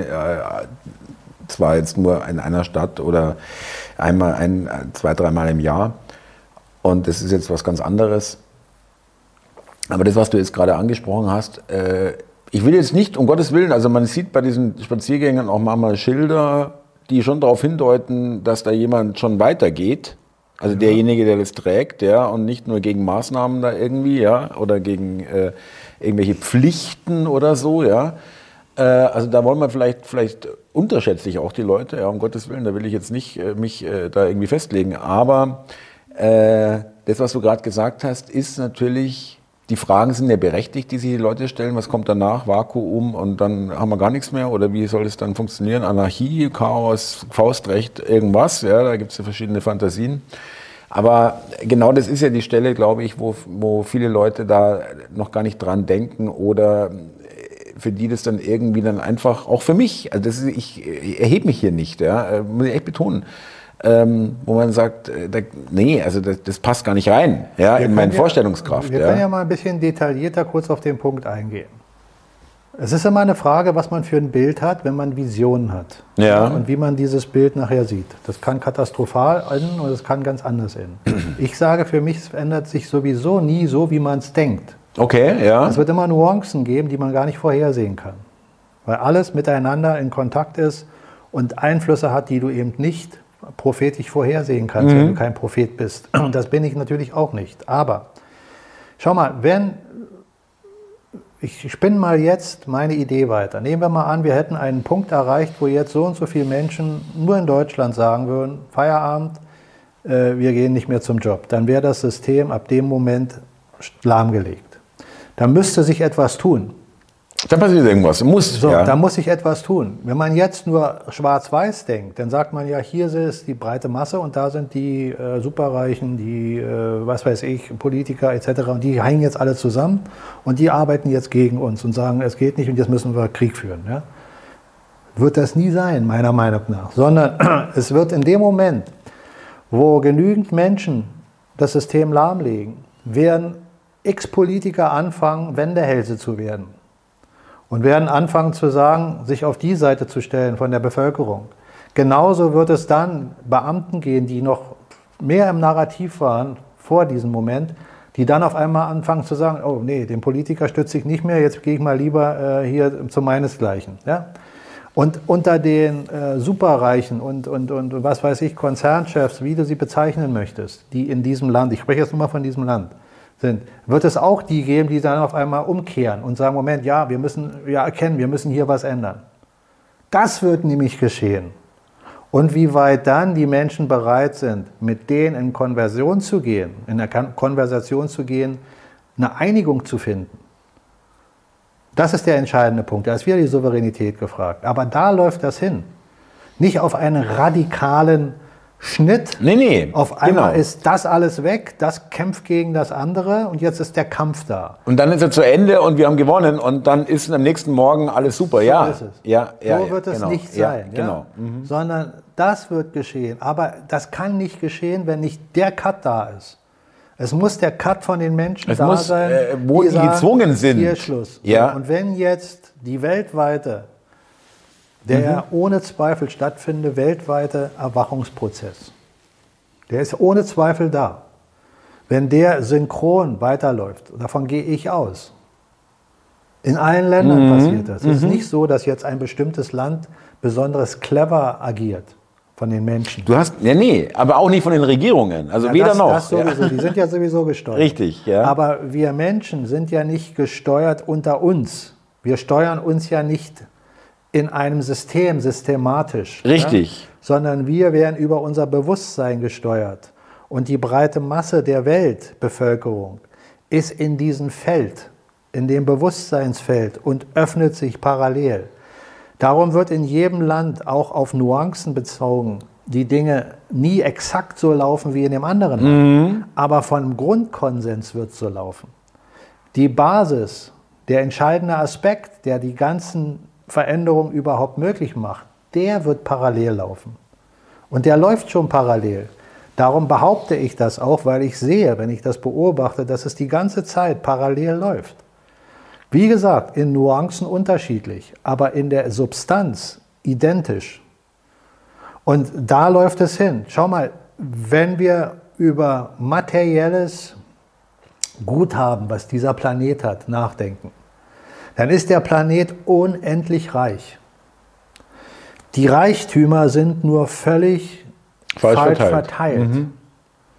zwar jetzt nur in einer Stadt oder einmal, ein, zwei, dreimal im Jahr. Und das ist jetzt was ganz anderes. Aber das, was du jetzt gerade angesprochen hast, äh, ich will jetzt nicht, um Gottes Willen, also man sieht bei diesen Spaziergängen auch manchmal Schilder, die schon darauf hindeuten, dass da jemand schon weitergeht. Also ja. derjenige, der das trägt, ja, und nicht nur gegen Maßnahmen da irgendwie, ja, oder gegen äh, irgendwelche Pflichten oder so, ja. Äh, also da wollen wir vielleicht, vielleicht unterschätze ich auch die Leute, ja, um Gottes Willen, da will ich jetzt nicht äh, mich äh, da irgendwie festlegen, aber äh, das, was du gerade gesagt hast, ist natürlich, die Fragen sind ja berechtigt, die sich die Leute stellen, was kommt danach, Vakuum und dann haben wir gar nichts mehr oder wie soll es dann funktionieren, Anarchie, Chaos, Faustrecht, irgendwas, ja, da gibt es ja verschiedene Fantasien. Aber genau das ist ja die Stelle, glaube ich, wo, wo viele Leute da noch gar nicht dran denken oder für die das dann irgendwie dann einfach, auch für mich, also das ist, ich, ich erhebe mich hier nicht, ja, muss ich echt betonen. Ähm, wo man sagt, äh, da, nee, also das, das passt gar nicht rein, ja, in meine ja, Vorstellungskraft. Wir ja. können ja mal ein bisschen detaillierter kurz auf den Punkt eingehen. Es ist immer eine Frage, was man für ein Bild hat, wenn man Visionen hat. Ja. Und wie man dieses Bild nachher sieht. Das kann katastrophal enden oder es kann ganz anders enden. Ich sage für mich, es ändert sich sowieso nie so, wie man es denkt. Okay, ja. Es wird immer Nuancen geben, die man gar nicht vorhersehen kann. Weil alles miteinander in Kontakt ist und Einflüsse hat, die du eben nicht prophetisch vorhersehen kannst, mhm. wenn du kein Prophet bist. Und das bin ich natürlich auch nicht. Aber schau mal, wenn, ich spinne mal jetzt meine Idee weiter. Nehmen wir mal an, wir hätten einen Punkt erreicht, wo jetzt so und so viele Menschen nur in Deutschland sagen würden, Feierabend, äh, wir gehen nicht mehr zum Job. Dann wäre das System ab dem Moment lahmgelegt. Da müsste sich etwas tun. Da passiert irgendwas. Muss, so, ja. Da muss sich etwas tun. Wenn man jetzt nur schwarz-weiß denkt, dann sagt man ja, hier ist die breite Masse und da sind die äh, Superreichen, die, äh, was weiß ich, Politiker et cetera. Und die hängen jetzt alle zusammen und die arbeiten jetzt gegen uns und sagen, es geht nicht und jetzt müssen wir Krieg führen. Ja? Wird das nie sein, meiner Meinung nach. Sondern es wird in dem Moment, wo genügend Menschen das System lahmlegen, werden x Politiker anfangen, Wendehälse zu werden. Und werden anfangen zu sagen, sich auf die Seite zu stellen von der Bevölkerung. Genauso wird es dann Beamten gehen, die noch mehr im Narrativ waren vor diesem Moment, die dann auf einmal anfangen zu sagen, oh nee, den Politiker stütze ich nicht mehr, jetzt gehe ich mal lieber äh, hier zu meinesgleichen. Ja? Und unter den äh, Superreichen und, und, und was weiß ich, Konzernchefs, wie du sie bezeichnen möchtest, die in diesem Land, ich spreche jetzt nur mal von diesem Land, sind, wird es auch die geben, die dann auf einmal umkehren und sagen, Moment, ja, wir müssen ja erkennen, wir müssen hier was ändern. Das wird nämlich geschehen. Und wie weit dann die Menschen bereit sind, mit denen in Konversion zu gehen, in der Konversation zu gehen, eine Einigung zu finden. Das ist der entscheidende Punkt. Da ist wieder die Souveränität gefragt. Aber da läuft das hin. Nicht auf einen radikalen Schnitt. Nee, nee. Auf einmal genau. ist das alles weg, das kämpft gegen das andere und jetzt ist der Kampf da. Und dann ist er zu Ende und wir haben gewonnen und dann ist am nächsten Morgen alles super. So ja. ist es. Ja, ja, so wird es genau. nicht ja, sein. Genau. Ja? Mhm. Sondern das wird geschehen. Aber das kann nicht geschehen, wenn nicht der Cut da ist. Es muss der Cut von den Menschen es da muss, sein, äh, wo die, sagen, gezwungen sind. Hier Schluss. Ja. Und wenn jetzt die weltweite, der mhm. ohne Zweifel stattfindende weltweite Erwachungsprozess, der ist ohne Zweifel da. Wenn der synchron weiterläuft, davon gehe ich aus. In allen Ländern mhm. passiert das. Es mhm. ist nicht so, dass jetzt ein bestimmtes Land besonders clever agiert von den Menschen. Du hast, ja nee, aber auch nicht von den Regierungen. Also ja, weder das, noch. Das sowieso, ja. Die sind ja sowieso gesteuert. Richtig, ja. Aber wir Menschen sind ja nicht gesteuert unter uns. Wir steuern uns ja nicht in einem System systematisch. Richtig. Ja? Sondern wir werden über unser Bewusstsein gesteuert. Und die breite Masse der Weltbevölkerung ist in diesem Feld, in dem Bewusstseinsfeld und öffnet sich parallel. Darum wird in jedem Land auch auf Nuancen bezogen die Dinge nie exakt so laufen wie in dem anderen Land. Mhm. Aber von Grundkonsens wird es so laufen. Die Basis, der entscheidende Aspekt, der die ganzen Veränderungen überhaupt möglich macht, der wird parallel laufen. Und der läuft schon parallel. Darum behaupte ich das auch, weil ich sehe, wenn ich das beobachte, dass es die ganze Zeit parallel läuft. Wie gesagt, in Nuancen unterschiedlich, aber in der Substanz identisch. Und da läuft es hin. Schau mal, wenn wir über materielles Guthaben, was dieser Planet hat, nachdenken, dann ist der Planet unendlich reich. Die Reichtümer sind nur völlig falsch, falsch verteilt. verteilt. Mhm.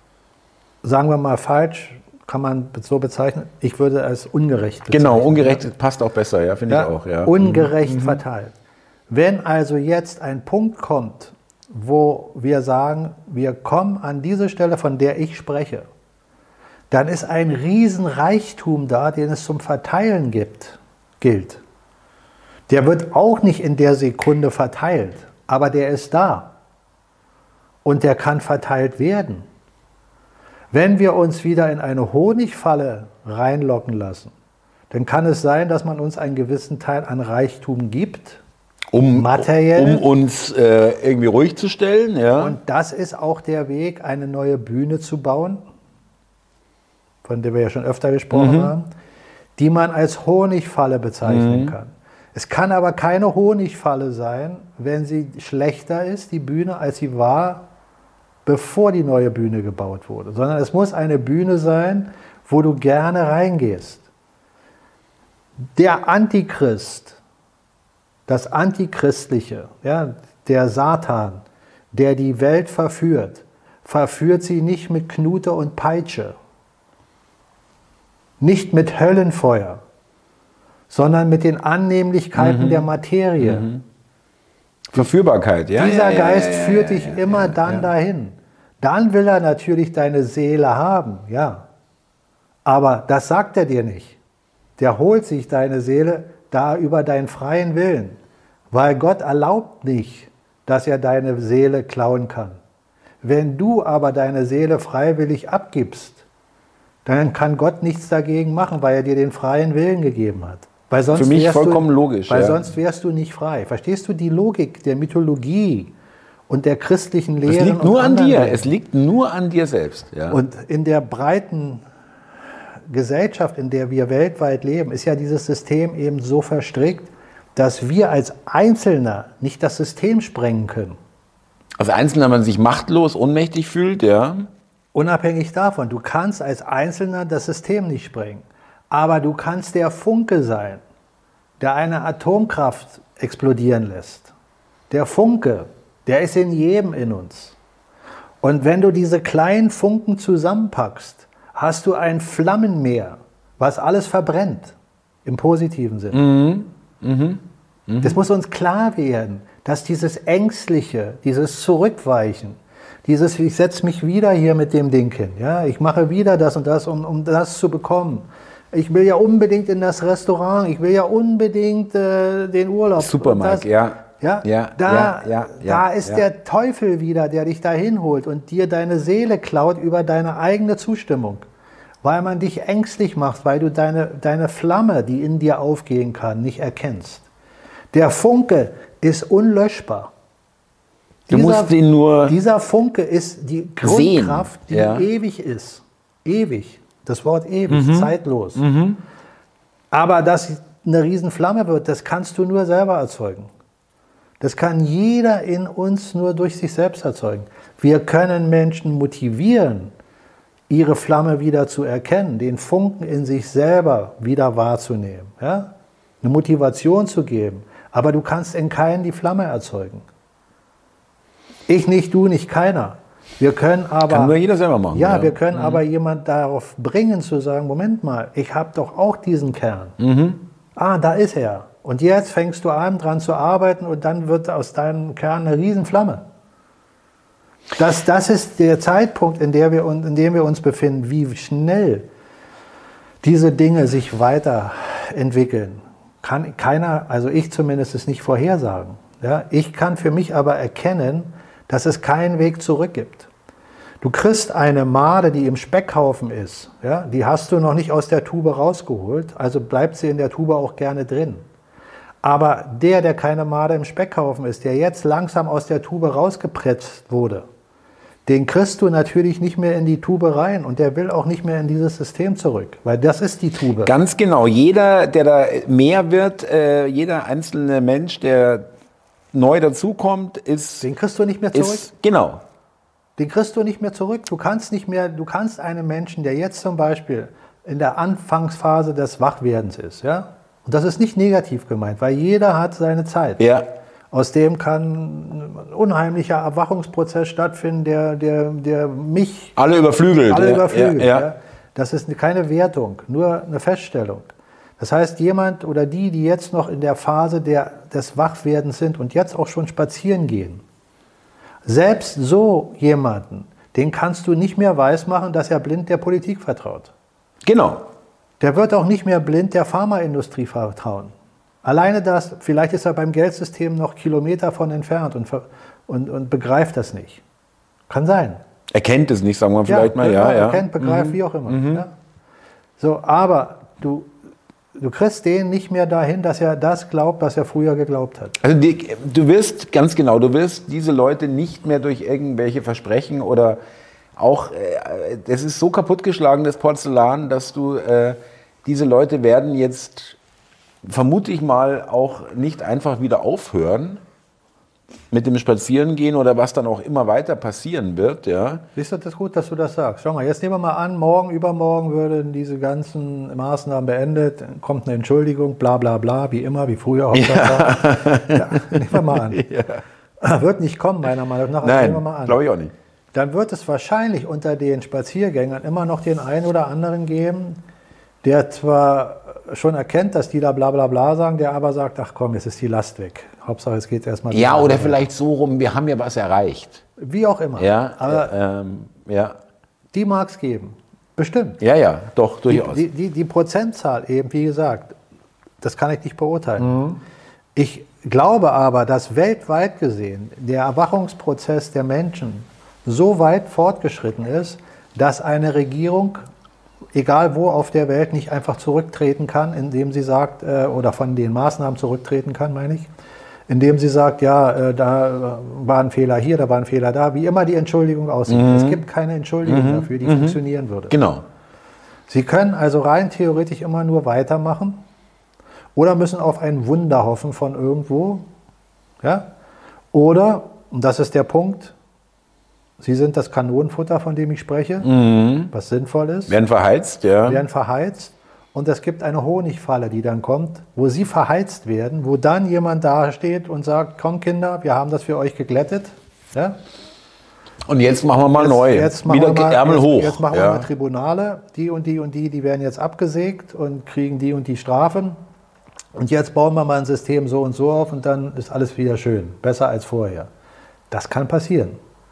sagen wir mal falsch, kann man so bezeichnen, ich würde es ungerecht bezeichnen. Genau, ungerecht ja. passt auch besser, ja, finde ja, ich auch. Ja. Ungerecht mhm. verteilt. Wenn also jetzt ein Punkt kommt, wo wir sagen, wir kommen an diese Stelle, von der ich spreche, dann ist ein Riesenreichtum da, den es zum Verteilen gibt, gilt. Der wird auch nicht in der Sekunde verteilt, aber der ist da und der kann verteilt werden. Wenn wir uns wieder in eine Honigfalle reinlocken lassen, dann kann es sein, dass man uns einen gewissen Teil an Reichtum gibt, um, materiell. Um uns äh, irgendwie ruhig zu stellen. Ja. Und das ist auch der Weg, eine neue Bühne zu bauen, von der wir ja schon öfter gesprochen mhm. haben, die man als Honigfalle bezeichnen mhm. kann. Es kann aber keine Honigfalle sein, wenn sie schlechter ist, die Bühne, als sie war, bevor die neue Bühne gebaut wurde. Sondern es muss eine Bühne sein, wo du gerne reingehst. Der Antichrist, das Antichristliche, ja, der Satan, der die Welt verführt, verführt sie nicht mit Knute und Peitsche, nicht mit Höllenfeuer, sondern mit den Annehmlichkeiten mhm. der Materie. Mhm. Verführbarkeit, ja. Dieser ja, Geist ja, ja, führt ja, dich ja, immer ja, dann ja. dahin. Dann will er natürlich deine Seele haben, ja. Aber das sagt er dir nicht. Der holt sich deine Seele da über deinen freien Willen, weil Gott erlaubt nicht, dass er deine Seele klauen kann. Wenn du aber deine Seele freiwillig abgibst, dann kann Gott nichts dagegen machen, weil er dir den freien Willen gegeben hat. Weil sonst Für mich vollkommen du, logisch. Weil ja. sonst wärst du nicht frei. Verstehst du die Logik der Mythologie und der christlichen Lehren? Es liegt nur an dir. Lehren? Es liegt nur an dir selbst. Ja. Und in der breiten Gesellschaft, in der wir weltweit leben, ist ja dieses System eben so verstrickt, dass wir als Einzelner nicht das System sprengen können. Als Einzelner man sich machtlos, ohnmächtig fühlt, ja. Unabhängig davon, du kannst als Einzelner das System nicht sprengen. Aber du kannst der Funke sein, der eine Atomkraft explodieren lässt. Der Funke, der ist in jedem in uns. Und wenn du diese kleinen Funken zusammenpackst, hast du ein Flammenmeer, was alles verbrennt, im positiven Sinne. Mhm. Mhm. Mhm. Das muss uns klar werden, dass dieses Ängstliche, dieses Zurückweichen, dieses, ich setze mich wieder hier mit dem Ding hin, ja, ich mache wieder das und das, um, um das zu bekommen. Ich will ja unbedingt in das Restaurant, ich will ja unbedingt äh, den Urlaub. Supermarkt, ja. Ja, ja, da, ja, ja, da ja, ist ja. der Teufel wieder, der dich dahin holt und dir deine Seele klaut über deine eigene Zustimmung. Weil man dich ängstlich macht, weil du deine, deine Flamme, die in dir aufgehen kann, nicht erkennst. Der Funke ist unlöschbar. Du Dieser, musst ihn nur dieser Funke ist die Grundkraft, die ja. ewig ist. Ewig. Das Wort ewig, mhm. zeitlos. Mhm. Aber dass eine Riesenflamme wird, das kannst du nur selber erzeugen. Das kann jeder in uns nur durch sich selbst erzeugen. Wir können Menschen motivieren, ihre Flamme wieder zu erkennen, den Funken in sich selber wieder wahrzunehmen. Ja? Eine Motivation zu geben. Aber du kannst in keinen die Flamme erzeugen. Ich nicht, du nicht, keiner. Wir können aber, kann nur jeder selber machen. Ja, ja. wir können mhm. aber jemanden darauf bringen, zu sagen, Moment mal, ich habe doch auch diesen Kern. Mhm. Ah, da ist er. Und jetzt fängst du an, dran zu arbeiten und dann wird aus deinem Kern eine Riesenflamme. Das, das ist der Zeitpunkt, in, der wir, in dem wir uns befinden, wie schnell diese Dinge sich weiterentwickeln. Kann keiner, also ich zumindest, es nicht vorhersagen. Ja, ich kann für mich aber erkennen, dass es keinen Weg zurück gibt. Du kriegst eine Made, die im Speckhaufen ist, ja, die hast du noch nicht aus der Tube rausgeholt, also bleibt sie in der Tube auch gerne drin. Aber der, der keine Made im Speckhaufen ist, der jetzt langsam aus der Tube rausgepresst wurde, den kriegst du natürlich nicht mehr in die Tube rein und der will auch nicht mehr in dieses System zurück, weil das ist die Tube. Ganz genau. Jeder, der da mehr wird, äh, jeder einzelne Mensch, der neu dazukommt, ist... Den kriegst du nicht mehr zurück. Ist, genau. Den kriegst du nicht mehr zurück. Du kannst nicht mehr, du kannst einem Menschen, der jetzt zum Beispiel in der Anfangsphase des Wachwerdens ist, ja, und das ist nicht negativ gemeint, weil jeder hat seine Zeit. Ja. Aus dem kann ein unheimlicher Erwachungsprozess stattfinden, der, der, der mich... Alle überflügelt. Alle ja, überflügelt. Ja, ja. Ja. Das ist keine Wertung, nur eine Feststellung. Das heißt, jemand oder die, die jetzt noch in der Phase der, des Wachwerdens sind und jetzt auch schon spazieren gehen, selbst so jemanden, den kannst du nicht mehr weismachen, dass er blind der Politik vertraut. Genau. Der wird auch nicht mehr blind der Pharmaindustrie vertrauen. Alleine das, vielleicht ist er beim Geldsystem noch Kilometer von entfernt und, und, und begreift das nicht. Kann sein. Er kennt es nicht, sagen wir vielleicht ja, mal. Ja, er ja. kennt, begreift, mhm. wie auch immer. Mhm. Ja. So, aber du, du kriegst den nicht mehr dahin, dass er das glaubt, was er früher geglaubt hat. Also die, du wirst, ganz genau, du wirst diese Leute nicht mehr durch irgendwelche Versprechen oder auch, äh, das ist so kaputtgeschlagen, das Porzellan, dass du, äh, diese Leute werden jetzt, vermute ich mal, auch nicht einfach wieder aufhören mit dem Spazierengehen oder was dann auch immer weiter passieren wird. Ja. Siehst du, das ist gut, dass du das sagst. Schau mal, jetzt nehmen wir mal an, morgen, übermorgen würden diese ganzen Maßnahmen beendet, kommt eine Entschuldigung, bla bla bla, wie immer, wie früher. Ja. Ja, nehmen wir mal an. Ja. Wird nicht kommen, meiner Meinung nach. Nein, glaube ich auch nicht. Dann wird es wahrscheinlich unter den Spaziergängern immer noch den einen oder anderen geben, der zwar schon erkennt, dass die da bla bla bla sagen, der aber sagt, ach komm, jetzt ist die Last weg. Hauptsache, es geht erstmal. Ja, oder vielleicht so rum, wir haben ja was erreicht. Wie auch immer. Ja, aber ähm, ja. Die mag es geben. Bestimmt. Ja, ja, doch, durchaus. Die, die, die Prozentzahl eben, wie gesagt, das kann ich nicht beurteilen. Mhm. Ich glaube aber, dass weltweit gesehen der Erwachungsprozess der Menschen so weit fortgeschritten ist, dass eine Regierung, egal wo auf der Welt, nicht einfach zurücktreten kann, indem sie sagt, äh, oder von den Maßnahmen zurücktreten kann, meine ich, indem sie sagt, ja, äh, da war ein Fehler hier, da war ein Fehler da, wie immer die Entschuldigung aussieht. Mhm. Es gibt keine Entschuldigung mhm. dafür, die mhm. funktionieren würde. Genau. Sie können also rein theoretisch immer nur weitermachen oder müssen auf ein Wunder hoffen von irgendwo. Ja? Oder, und das ist der Punkt, Sie sind das Kanonenfutter, von dem ich spreche, mhm. was sinnvoll ist. Werden verheizt, ja. Werden verheizt. Und es gibt eine Honigfalle, die dann kommt, wo sie verheizt werden, wo dann jemand dasteht und sagt, komm Kinder, wir haben das für euch geglättet. Ja? Und jetzt machen wir mal jetzt, neu. Jetzt machen Wieder wir mal, Ärmel jetzt, hoch. Jetzt machen ja. wir mal Tribunale. Die und die und die, die werden jetzt abgesägt und kriegen die und die Strafen. Und jetzt bauen wir mal ein System so und so auf und dann ist alles wieder schön. Besser als vorher. Das kann passieren.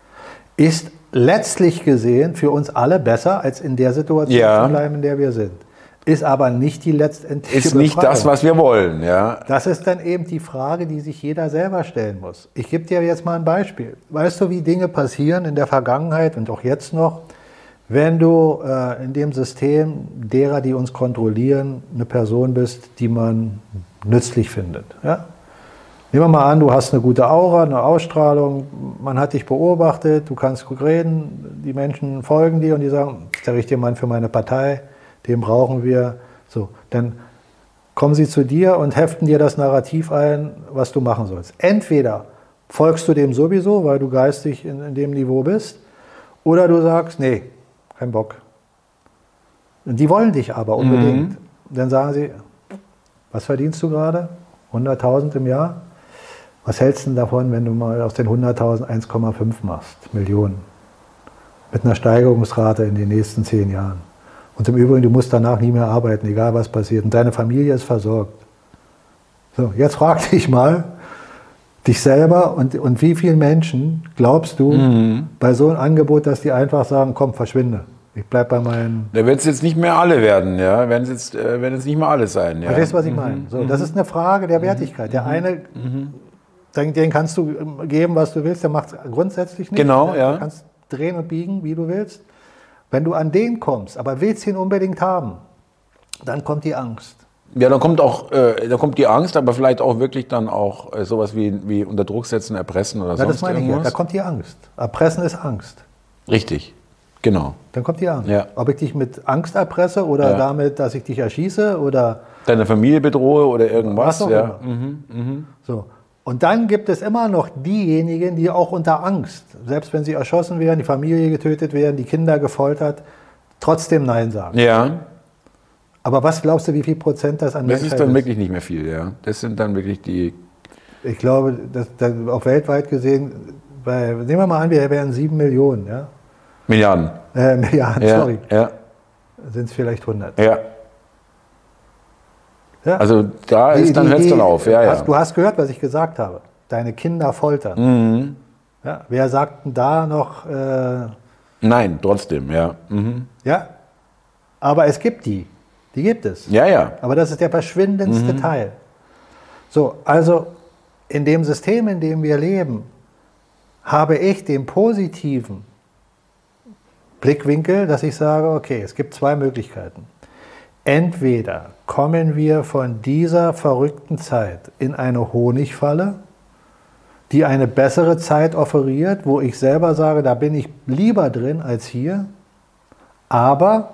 Ist letztlich gesehen für uns alle besser, als in der Situation ja. zu bleiben, in der wir sind. Ist aber nicht die letztendliche Ist nicht Befreiung. das, was wir wollen. Ja. Das ist dann eben die Frage, die sich jeder selber stellen muss. Ich gebe dir jetzt mal ein Beispiel. Weißt du, wie Dinge passieren in der Vergangenheit und auch jetzt noch, wenn du äh, in dem System derer, die uns kontrollieren, eine Person bist, die man nützlich findet. Ja? Nehmen wir mal an, du hast eine gute Aura, eine Ausstrahlung, man hat dich beobachtet, du kannst gut reden, die Menschen folgen dir und die sagen, das ist der richtige Mann für meine Partei, den brauchen wir. So, dann kommen sie zu dir und heften dir das Narrativ ein, was du machen sollst. Entweder folgst du dem sowieso, weil du geistig in, in dem Niveau bist, oder du sagst, nee, kein Bock. Und die wollen dich aber unbedingt. Mhm. Dann sagen sie, was verdienst du gerade? hunderttausend im Jahr? Was hältst du denn davon, wenn du mal aus den hunderttausend eins Komma fünf machst, Millionen? Mit einer Steigerungsrate in den nächsten zehn Jahren. Und im Übrigen, du musst danach nie mehr arbeiten, egal was passiert. Und deine Familie ist versorgt. So, jetzt frag dich mal, dich selber und, und wie viele Menschen glaubst du mhm. bei so einem Angebot, dass die einfach sagen, komm, verschwinde. Ich bleib bei meinen... Da werden es jetzt nicht mehr alle werden, ja. Werden es jetzt, äh, werden es nicht mehr alle sein, ja. Verstehst du, was ich mhm. meine? So, das ist eine Frage der Wertigkeit. Der eine... Mhm. Den, den kannst du geben, was du willst, der macht es grundsätzlich nicht. Genau, ja. Du kannst drehen und biegen, wie du willst. Wenn du an den kommst, aber willst ihn unbedingt haben, dann kommt die Angst. Ja, dann kommt auch, äh, dann kommt die Angst, aber vielleicht auch wirklich dann auch äh, sowas wie, wie unter Druck setzen, erpressen oder ja, sonst das meine irgendwas. Ich ja. Da kommt die Angst. Erpressen ist Angst. Richtig, genau. Dann kommt die Angst. Ja. Ob ich dich mit Angst erpresse oder ja. damit, dass ich dich erschieße oder... Deine Familie bedrohe oder irgendwas. Was auch ja. immer. Mhm, mhm. So. Und dann gibt es immer noch diejenigen, die auch unter Angst, selbst wenn sie erschossen werden, die Familie getötet werden, die Kinder gefoltert, trotzdem Nein sagen. Ja. Aber was glaubst du, wie viel Prozent das an Das Menschheit ist dann ist? wirklich nicht mehr viel, ja. Das sind dann wirklich die Ich glaube, dass, dass auch weltweit gesehen, bei, nehmen wir mal an, wir wären sieben Millionen, ja? Milliarden. Äh, Milliarden, Ja, sorry. ja, Sind es vielleicht hundert. ja. Ja? Also da Die- ist dann die- hört es die- dann auf. Ja, hast, ja. Du hast gehört, was ich gesagt habe. Deine Kinder foltern. Mhm. Ja? Wer sagt denn da noch, äh, Nein, trotzdem, ja. Mhm. ja? Aber es gibt die. Die gibt es. Ja, ja. Aber das ist der verschwindendste Mhm. Teil. So, also in dem System, in dem wir leben, habe ich den positiven Blickwinkel, dass ich sage, okay, es gibt zwei Möglichkeiten. Entweder kommen wir von dieser verrückten Zeit in eine Honigfalle, die eine bessere Zeit offeriert, wo ich selber sage, da bin ich lieber drin als hier, aber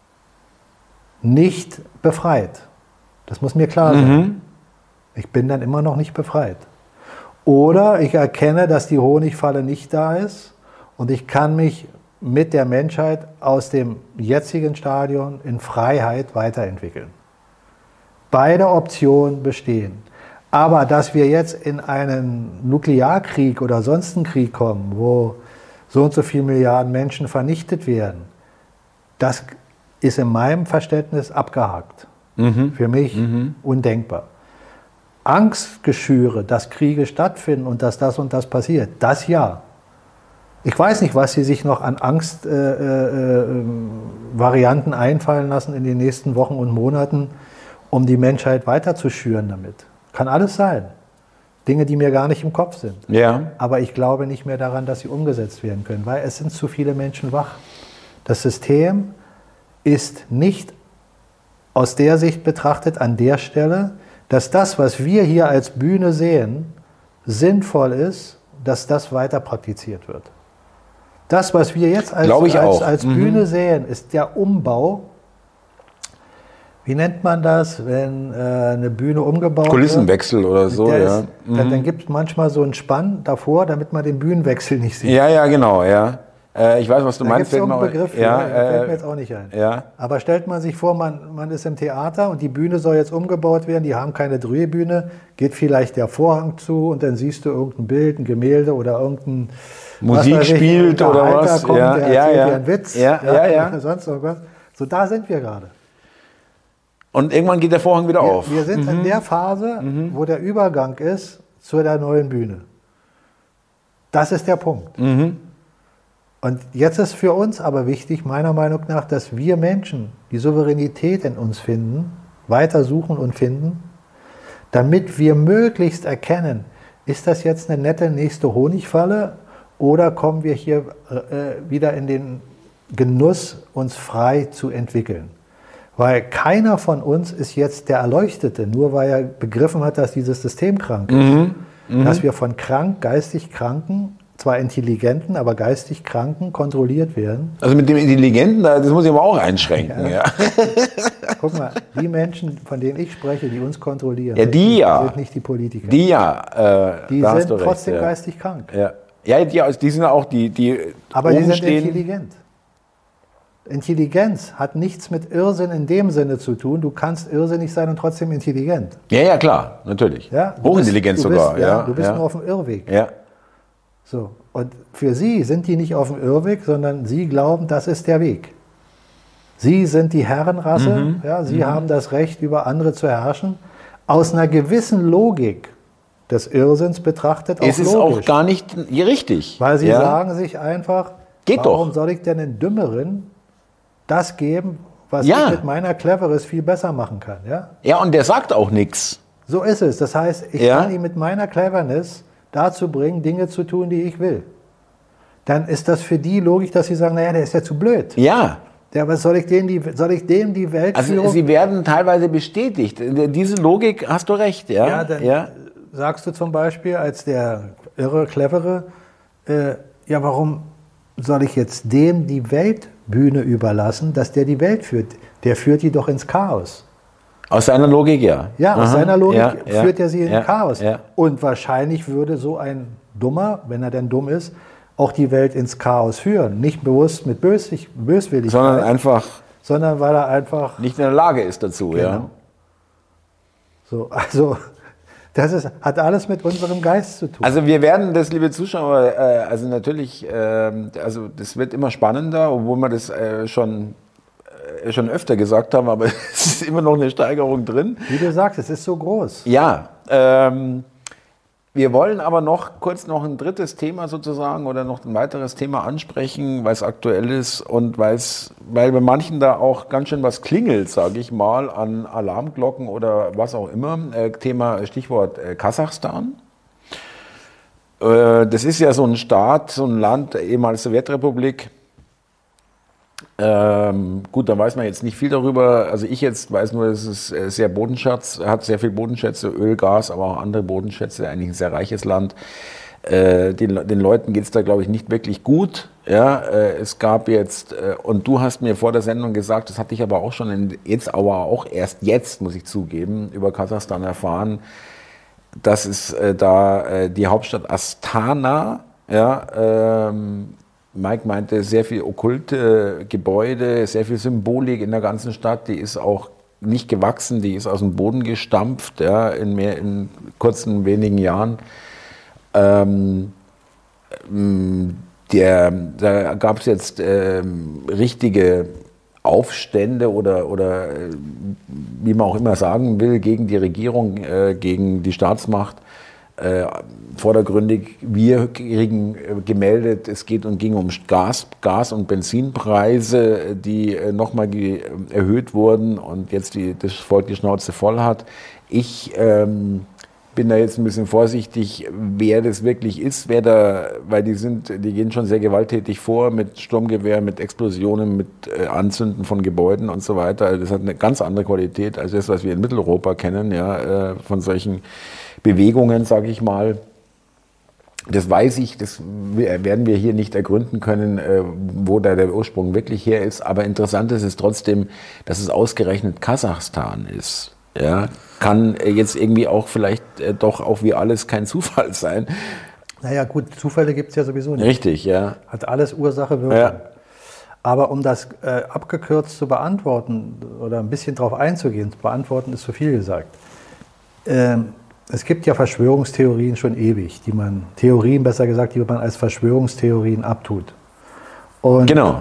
nicht befreit. Das muss mir klar sein. Mhm. Ich bin dann immer noch nicht befreit. Oder ich erkenne, dass die Honigfalle nicht da ist und ich kann mich mit der Menschheit aus dem jetzigen Stadion in Freiheit weiterentwickeln. Beide Optionen bestehen. Aber dass wir jetzt in einen Nuklearkrieg oder sonst einen Krieg kommen, wo so und so viele Milliarden Menschen vernichtet werden, das ist in meinem Verständnis abgehakt. Mhm. Für mich Mhm. undenkbar. Angstgeschüre, dass Kriege stattfinden und dass das und das passiert, das ja. Ich weiß nicht, was sie sich noch an Angstvarianten äh, äh, einfallen lassen in den nächsten Wochen und Monaten, um die Menschheit weiterzuschüren damit. Kann alles sein. Dinge, die mir gar nicht im Kopf sind. Ja. Aber ich glaube nicht mehr daran, dass sie umgesetzt werden können, weil es sind zu viele Menschen wach. Das System ist nicht aus der Sicht betrachtet an der Stelle, dass das, was wir hier als Bühne sehen, sinnvoll ist, dass das weiter praktiziert wird. Das, was wir jetzt als, Glaube ich als, auch. als Mhm. Bühne sehen, ist der Umbau. Wie nennt man das, wenn äh, eine Bühne umgebaut wird? Kulissenwechsel oder so, Der ja. ist, dann dann gibt es manchmal so einen Spann davor, damit man den Bühnenwechsel nicht sieht. Ja, ja, genau, ja. Äh, ich weiß, was du Da gibt meinst. es fällt mir irgendeinen auch- Begriff für, ja, der fällt äh, mir jetzt auch nicht ein. ja. Aber stellt man sich vor, man, man ist im Theater und die Bühne soll jetzt umgebaut werden, die haben keine Drehbühne, geht vielleicht der Vorhang zu und dann siehst du irgendein Bild, ein Gemälde oder irgendein Musik was weiß ich, spielt ein oder Unterhalter was. Kommt, Ja, der ja, erzählt ja. dir einen Witz, Ja, ja, ja. oder sonst irgendwas. So, da sind wir gerade. Und irgendwann geht der Vorhang wieder auf. Wir, wir sind in der Phase, wo der Übergang ist zu der neuen Bühne. Das ist der Punkt. Mhm. Und jetzt ist für uns aber wichtig, meiner Meinung nach, dass wir Menschen die Souveränität in uns finden, weiter suchen und finden, damit wir möglichst erkennen, ist das jetzt eine nette nächste Honigfalle oder kommen wir hier äh, wieder in den Genuss, uns frei zu entwickeln. Weil keiner von uns ist jetzt der Erleuchtete, nur weil er begriffen hat, dass dieses System krank ist. Mhm. Mhm. Dass wir von krank, geistig Kranken, zwar Intelligenten, aber geistig Kranken kontrolliert werden. Also mit dem Intelligenten, da- das muss ich aber auch einschränken. Ja. Guck mal, die Menschen, von denen ich spreche, die uns kontrollieren, Ja, die sind, ja. sind nicht die Politiker. Die ja, äh, Die da hast sind du recht, trotzdem ja. geistig krank. Ja, ja die, die sind auch die, die Aber die oben sind stehen. intelligent. Intelligenz hat nichts mit Irrsinn in dem Sinne zu tun. Du kannst irrsinnig sein und trotzdem intelligent. Ja, ja, klar, natürlich. Ja? Du Hochintelligent bist, du sogar. Bist, ja, ja, du bist ja. nur auf dem Irrweg. Ja. So. Und für sie sind die nicht auf dem Irrweg, sondern sie glauben, das ist der Weg. Sie sind die Herrenrasse, Mhm. ja, sie haben das Recht, über andere zu herrschen. Aus einer gewissen Logik des Irrsinns betrachtet auch Es ist logisch. auch gar nicht richtig. Weil sie ja. sagen sich einfach, Geht warum doch. soll ich denn den Dümmeren das geben, was Ja. ich mit meiner Cleveres viel besser machen kann? Ja? Ja, und der sagt auch nichts. So ist es. Das heißt, ich Ja. kann ihn mit meiner Cleverness dazu bringen, Dinge zu tun, die ich will. Dann ist das für die Logik, dass sie sagen, naja, der ist ja zu blöd. Ja. Der, was soll ich dem die, soll ich dem die Weltführung... Also sie werden teilweise bestätigt. Diese Logik hast du recht, ja. ja, dann sagst du zum Beispiel als der irre, clevere, äh, ja, warum soll ich jetzt dem die Weltbühne überlassen, dass der die Welt führt? Der führt die doch ins Chaos. Aus seiner Logik, ja. Ja, aus Aha. seiner Logik Ja, ja, führt er sie in ja, Chaos. ja. Und wahrscheinlich würde so ein Dummer, wenn er denn dumm ist, auch die Welt ins Chaos führen. Nicht bewusst mit Böswillig- Böswilligkeit, Sondern einfach sondern weil er einfach... nicht in der Lage ist dazu, ja. Genau. So, also Das ist, hat alles mit unserem Geist zu tun. Also wir werden das, liebe Zuschauer, äh, also natürlich, äh, also das wird immer spannender, obwohl wir das äh, schon, äh, schon öfter gesagt haben, aber es ist immer noch eine Steigerung drin. Wie du sagst, es ist so groß. Ja, ähm, wir wollen aber noch kurz noch ein drittes Thema sozusagen oder noch ein weiteres Thema ansprechen, weil es aktuell ist und weil's, weil bei manchen da auch ganz schön was klingelt, sage ich mal, an Alarmglocken oder was auch immer. Äh, Thema, Stichwort äh, Kasachstan. Äh, das ist ja so ein Staat, so ein Land, ehemals Sowjetrepublik. Ähm, gut, da weiß man jetzt nicht viel darüber. Also ich jetzt weiß nur, es ist sehr Bodenschatz, hat sehr viel Bodenschätze, Öl, Gas, aber auch andere Bodenschätze, eigentlich ein sehr reiches Land. Äh, den, den Leuten geht es da, glaube ich, nicht wirklich gut. Ja, äh, es gab jetzt, äh, und du hast mir vor der Sendung gesagt, das hatte ich aber auch schon in, jetzt, aber auch erst jetzt, muss ich zugeben, über Kasachstan erfahren, dass es äh, da äh, die Hauptstadt Astana, ja, ähm, Mike meinte, sehr viel okkulte Gebäude, sehr viel Symbolik in der ganzen Stadt, die ist auch nicht gewachsen, die ist aus dem Boden gestampft, ja, in, mehr, in kurzen, wenigen Jahren. Ähm, der, da gab es jetzt ähm, richtige Aufstände oder, oder wie man auch immer sagen will, gegen die Regierung, äh, gegen die Staatsmacht. Äh, vordergründig, wir kriegen äh, gemeldet, es geht und ging um Gas, Gas- und Benzinpreise, die äh, nochmal äh, erhöht wurden und jetzt die, das Volk die Schnauze voll hat. Ich ähm, bin da jetzt ein bisschen vorsichtig, wer das wirklich ist, wer da, weil die sind, die gehen schon sehr gewalttätig vor mit Sturmgewehr, mit Explosionen, mit äh, Anzünden von Gebäuden und so weiter. Das hat eine ganz andere Qualität als das, was wir in Mitteleuropa kennen, ja, äh, von solchen Bewegungen, sage ich mal. Das weiß ich, das werden wir hier nicht ergründen können, wo da der Ursprung wirklich her ist. Aber interessant ist es trotzdem, dass es ausgerechnet Kasachstan ist. Ja, kann jetzt irgendwie auch vielleicht doch auch wie alles kein Zufall sein. Naja gut, Zufälle gibt es ja sowieso nicht. Richtig, ja. Hat alles Ursache, Wirkung. Ja. Aber um das äh, abgekürzt zu beantworten oder ein bisschen drauf einzugehen, beantworten ist zu viel gesagt. Ähm, Es gibt ja Verschwörungstheorien schon ewig, die man, Theorien besser gesagt, die man als Verschwörungstheorien abtut. Und genau.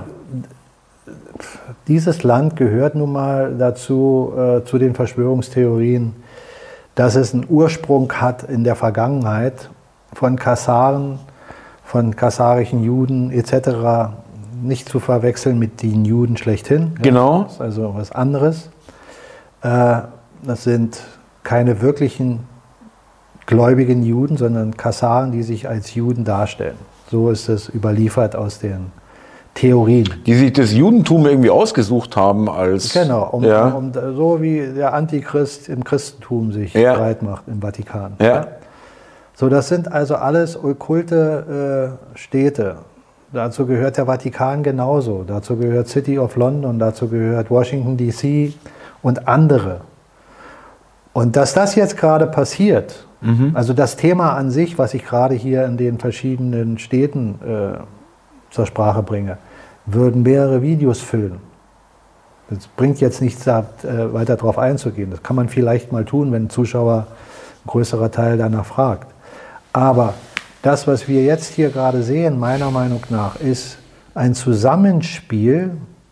Dieses Land gehört nun mal dazu, äh, zu den Verschwörungstheorien, dass es einen Ursprung hat in der Vergangenheit von Kasaren, von kasarischen Juden et cetera, nicht zu verwechseln mit den Juden schlechthin. Genau. Ja, das ist also was anderes. Äh, das sind keine wirklichen gläubigen Juden, sondern Kasaren, die sich als Juden darstellen. So ist es überliefert aus den Theorien. Die sich das Judentum irgendwie ausgesucht haben als... Genau, um, ja. um, so wie der Antichrist im Christentum sich ja. breit macht im Vatikan. Ja. Ja. So, das sind also alles okkulte äh, Städte. Dazu gehört der Vatikan genauso. Dazu gehört City of London, dazu gehört Washington D C und andere. Und dass das jetzt gerade passiert, mhm. also das Thema an sich, was ich gerade hier in den verschiedenen Städten äh, zur Sprache bringe, würden mehrere Videos füllen. Das bringt jetzt nichts, da äh, weiter darauf einzugehen. Das kann man vielleicht mal tun, wenn ein Zuschauer, ein größerer Teil danach fragt. Aber das, was wir jetzt hier gerade sehen, meiner Meinung nach, ist ein Zusammenspiel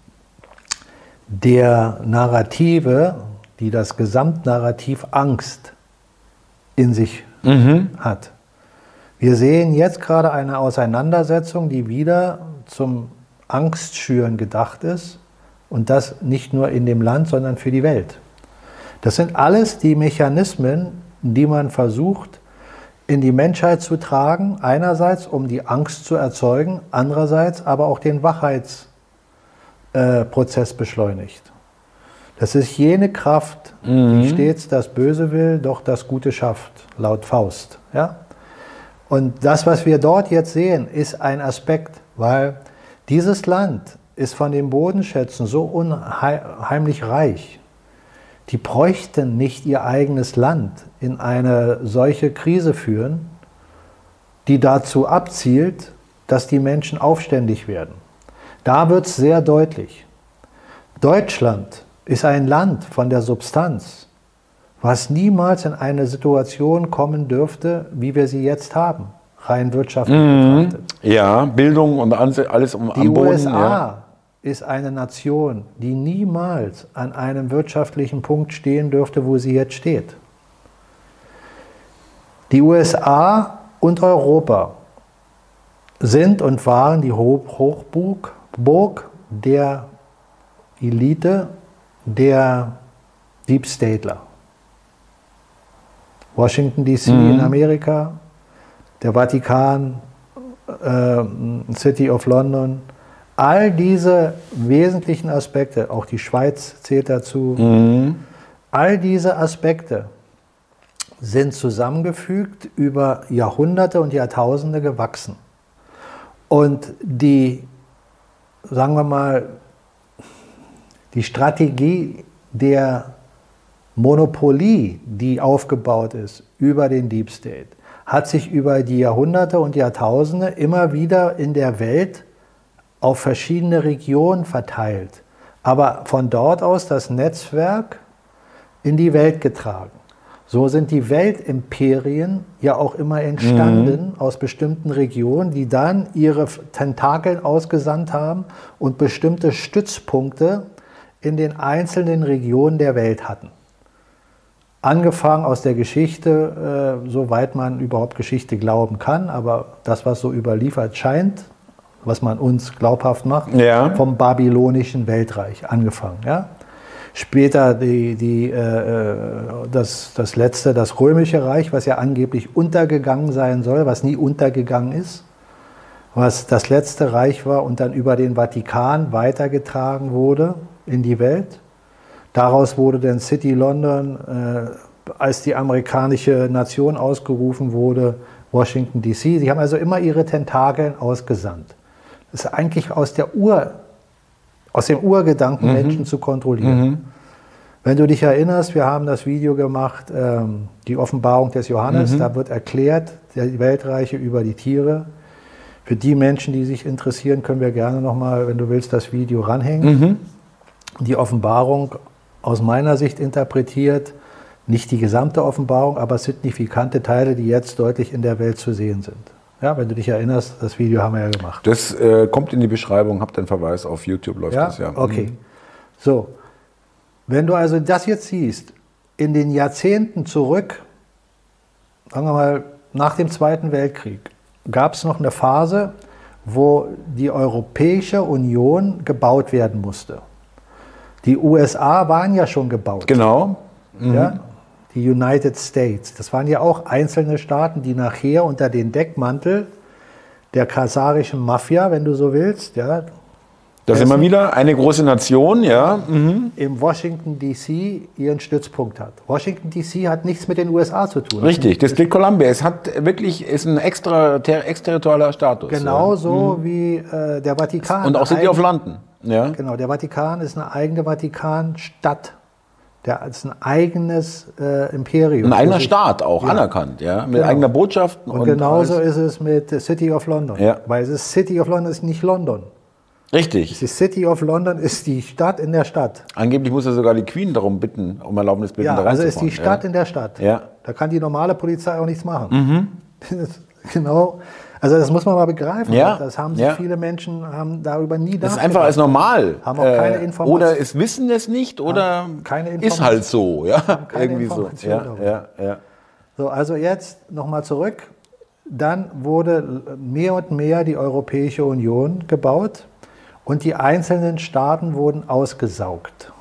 der Narrative, die das Gesamtnarrativ Angst in sich mhm. hat. Wir sehen jetzt gerade eine Auseinandersetzung, die wieder zum Angstschüren gedacht ist und das nicht nur in dem Land, sondern für die Welt. Das sind alles die Mechanismen, die man versucht, in die Menschheit zu tragen, einerseits um die Angst zu erzeugen, andererseits aber auch den Wachheitsprozess äh, beschleunigt. Das ist jene Kraft, mhm. die stets das Böse will, doch das Gute schafft, laut Faust. Ja? Und das, was wir dort jetzt sehen, ist ein Aspekt, weil dieses Land ist von den Bodenschätzen so unheimlich reich. Die bräuchten nicht ihr eigenes Land in eine solche Krise führen, die dazu abzielt, dass die Menschen aufständig werden. Da wird es sehr deutlich. Deutschland ist ein Land von der Substanz, was niemals in eine Situation kommen dürfte, wie wir sie jetzt haben, rein wirtschaftlich Mhm. betrachtet. Ja, Bildung und alles um, Die am Boden. U S A Ja. ist eine Nation, die niemals an einem wirtschaftlichen Punkt stehen dürfte, wo sie jetzt steht. Die U S A und Europa sind und waren die Hochburg Burg der Elite der Deep Statler. Washington D C Mhm. in Amerika, der Vatikan, äh, City of London, all diese wesentlichen Aspekte, auch die Schweiz zählt dazu, Mhm. all diese Aspekte sind zusammengefügt, über Jahrhunderte und Jahrtausende gewachsen. Und die, sagen wir mal, die Strategie der Monopolie, die aufgebaut ist über den Deep State, hat sich über die Jahrhunderte und Jahrtausende immer wieder in der Welt auf verschiedene Regionen verteilt, aber von dort aus das Netzwerk in die Welt getragen. So sind die Weltimperien ja auch immer entstanden mhm. aus bestimmten Regionen, die dann ihre Tentakeln ausgesandt haben und bestimmte Stützpunkte in den einzelnen Regionen der Welt hatten. Angefangen aus der Geschichte, äh, soweit man überhaupt Geschichte glauben kann, aber das, was so überliefert scheint, was man uns glaubhaft macht, Ja. vom babylonischen Weltreich angefangen. Ja? Später die, die, äh, das, das letzte, das römische Reich, was ja angeblich untergegangen sein soll, was nie untergegangen ist, was das letzte Reich war und dann über den Vatikan weitergetragen wurde in die Welt. Daraus wurde dann City London, äh, als die amerikanische Nation ausgerufen wurde, Washington D C. Sie haben also immer ihre Tentakeln ausgesandt. Das ist eigentlich aus der Ur, aus dem Urgedanken, mhm. Menschen zu kontrollieren. Mhm. Wenn du dich erinnerst, wir haben das Video gemacht, ähm, die Offenbarung des Johannes, mhm. da wird erklärt, die Weltreiche über die Tiere. Für die Menschen, die sich interessieren, können wir gerne nochmal, wenn du willst, das Video ranhängen. Mhm. Die Offenbarung aus meiner Sicht interpretiert, nicht die gesamte Offenbarung, aber signifikante Teile, die jetzt deutlich in der Welt zu sehen sind. Ja, wenn du dich erinnerst, das Video haben wir ja gemacht. Das äh, kommt in die Beschreibung, habt einen Verweis, auf YouTube läuft ja? das ja. Okay. Mhm. So, wenn du also das jetzt siehst, in den Jahrzehnten zurück, sagen wir mal nach dem Zweiten Weltkrieg, gab es noch eine Phase, wo die Europäische Union gebaut werden musste. Die U S A waren ja schon gebaut. Genau. Mhm. Ja? Die United States. Das waren ja auch einzelne Staaten, die nachher unter den Deckmantel der kasarischen Mafia, wenn du so willst, ja, das ist immer wieder eine große Nation, ja. Mhm. im Washington D C ihren Stützpunkt hat. Washington D C hat nichts mit den U S A zu tun. Richtig, District Columbia. Es hat wirklich, ist ein extra ter, exterritorialer Status. Genauso ja. wie äh, der Vatikan. Und auch City of London. Ja. Genau, der Vatikan ist eine eigene Vatikanstadt. Der ist ein eigenes äh, Imperium. Ein eigener also, Staat auch, ja. anerkannt, ja, mit Genau. eigener Botschaft. Und, und genauso ist es mit City of London. Ja. Weil es ist City of London ist nicht London. Richtig. Die City of London ist die Stadt in der Stadt. Angeblich muss ja sogar die Queen darum bitten, um Erlaubnis bitten, Ja, da also ist die reinzufahren. Stadt ja. in der Stadt. Ja. Da kann die normale Polizei auch nichts machen. Mhm. Das, genau. Also das muss man mal begreifen. Ja. Das haben sich ja. viele Menschen haben darüber nie nachgedacht. Das ist einfach als normal. Haben auch keine äh, Information. Oder es wissen es nicht oder keine ist halt so. Ja, keine irgendwie so. Information Ja, darüber. ja, ja. So, also jetzt nochmal zurück. Dann wurde mehr und mehr die Europäische Union gebaut und die einzelnen Staaten wurden ausgesaugt.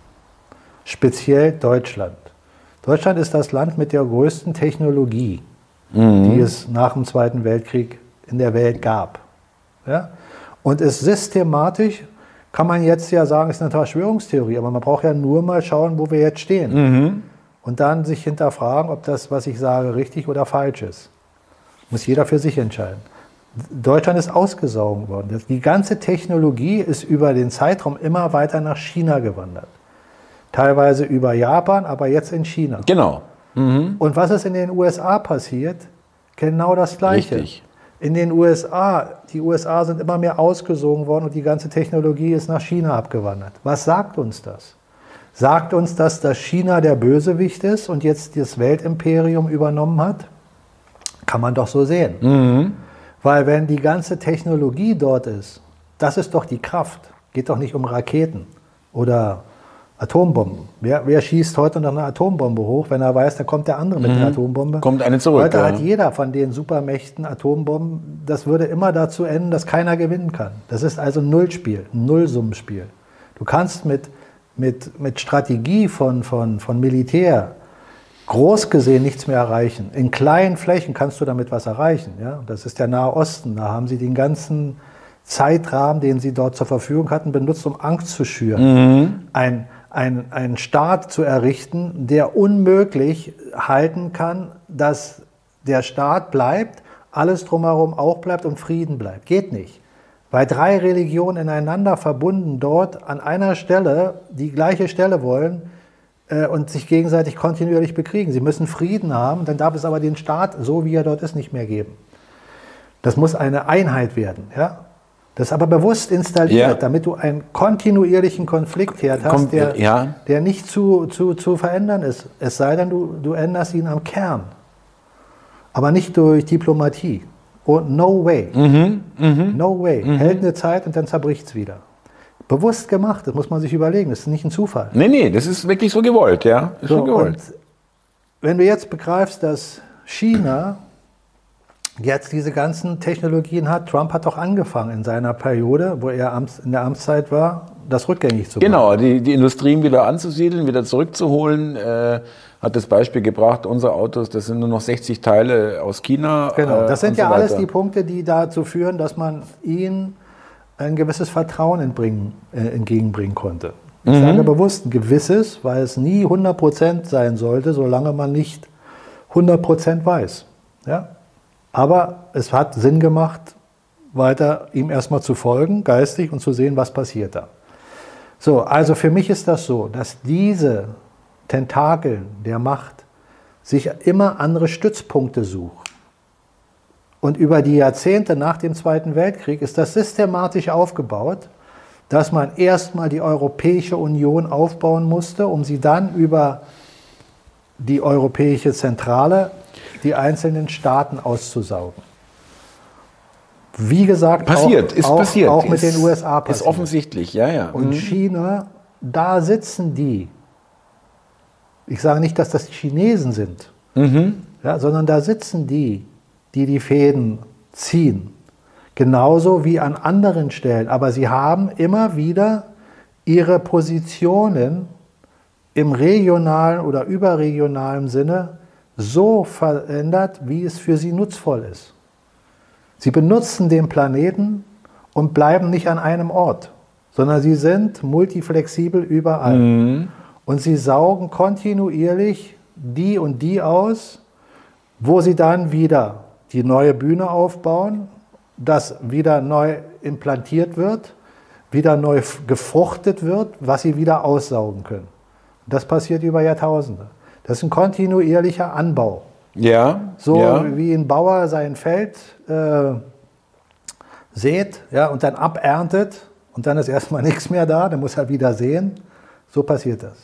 Speziell Deutschland. Deutschland ist das Land mit der größten Technologie, mhm. die es nach dem Zweiten Weltkrieg in der Welt gab. Ja? Und ist systematisch, kann man jetzt ja sagen, ist eine Verschwörungstheorie, aber man braucht ja nur mal schauen, wo wir jetzt stehen. Mhm. Und dann sich hinterfragen, ob das, was ich sage, richtig oder falsch ist. Muss jeder für sich entscheiden. Deutschland ist ausgesaugt worden. Die ganze Technologie ist über den Zeitraum immer weiter nach China gewandert. Teilweise über Japan, aber jetzt in China. Genau. Mhm. Und was ist in den U S A passiert? Genau das Gleiche. Richtig. In den U S A, die U S A sind immer mehr ausgesogen worden und die ganze Technologie ist nach China abgewandert. Was sagt uns das? Sagt uns das, dass China der Bösewicht ist und jetzt das Weltimperium übernommen hat? Kann man doch so sehen. Mhm. Weil wenn die ganze Technologie dort ist, das ist doch die Kraft. Geht doch nicht um Raketen oder Atombomben. Wer, wer schießt heute noch eine Atombombe hoch, wenn er weiß, da kommt der andere mit Mhm. der Atombombe? Kommt eine zurück. Heute ja. hat jeder von den Supermächten Atombomben. Das würde immer dazu enden, dass keiner gewinnen kann. Das ist also ein Nullspiel, ein Nullsummenspiel. Du kannst mit, mit, mit Strategie von, von, von Militär groß gesehen nichts mehr erreichen. In kleinen Flächen kannst du damit was erreichen. Ja? Das ist der Nahe Osten. Da haben sie den ganzen Zeitrahmen, den sie dort zur Verfügung hatten, benutzt, um Angst zu schüren. Mhm. Ein, ein, einen Staat zu errichten, der unmöglich halten kann, dass der Staat bleibt, alles drumherum auch bleibt und Frieden bleibt. Geht nicht. Weil drei Religionen ineinander verbunden dort an einer Stelle die gleiche Stelle wollen, und sich gegenseitig kontinuierlich bekriegen. Sie müssen Frieden haben, dann darf es aber den Staat, so wie er dort ist, nicht mehr geben. Das muss eine Einheit werden. Ja? Das ist aber bewusst installiert, Ja. damit du einen kontinuierlichen Konfliktherd hast, Kommt- der, ja. der nicht zu, zu, zu verändern ist. Es sei denn, du, du änderst ihn am Kern. Aber nicht durch Diplomatie. Oh, no way. Mhm. Mhm. No way. Hält eine Zeit und dann zerbricht es wieder. Bewusst gemacht, das muss man sich überlegen, das ist nicht ein Zufall. Nee, nee, das ist wirklich so gewollt, ja. Ist So, so gewollt. und wenn du jetzt begreifst, dass China jetzt diese ganzen Technologien hat, Trump hat doch angefangen in seiner Periode, wo er Amts, in der Amtszeit war, das rückgängig zu machen. Genau, die, die Industrien wieder anzusiedeln, wieder zurückzuholen. Äh, hat das Beispiel gebracht, unsere Autos, das sind nur noch sechzig Teile aus China. Genau, das äh, sind und ja so alles weiter. die Punkte, die dazu führen, dass man ihn ein gewisses Vertrauen entbringen, äh, entgegenbringen konnte. Ich Mhm. sage bewusst ein gewisses, weil es nie hundert Prozent sein sollte, solange man nicht hundert Prozent weiß. Ja? Aber es hat Sinn gemacht, weiter ihm erstmal zu folgen, geistig, und zu sehen, was passiert da. So, also für mich ist das so, dass diese Tentakeln der Macht sich immer andere Stützpunkte suchen. Und über die Jahrzehnte nach dem Zweiten Weltkrieg ist das systematisch aufgebaut, dass man erstmal die Europäische Union aufbauen musste, um sie dann über die Europäische Zentrale, die einzelnen Staaten auszusaugen. Wie gesagt, Passiert, auch, ist auch, passiert. auch mit ist, den U S A passiert. Ist offensichtlich, ja, ja. Und Mhm. China, da sitzen die. Ich sage nicht, dass das die Chinesen sind, Mhm. ja, sondern da sitzen die, die die Fäden ziehen. Genauso wie an anderen Stellen. Aber sie haben immer wieder ihre Positionen im regionalen oder überregionalen Sinne so verändert, wie es für sie nutzvoll ist. Sie benutzen den Planeten und bleiben nicht an einem Ort, sondern sie sind multiflexibel überall. Mhm. Und sie saugen kontinuierlich die und die aus, wo sie dann wieder die neue Bühne aufbauen, das wieder neu implantiert wird, wieder neu gefruchtet wird, was sie wieder aussaugen können. Das passiert über Jahrtausende. Das ist ein kontinuierlicher Anbau. Ja, So ja. wie ein Bauer sein Feld äh, sät, ja, und dann aberntet und dann ist erstmal nichts mehr da, dann muss er wieder säen. So passiert das.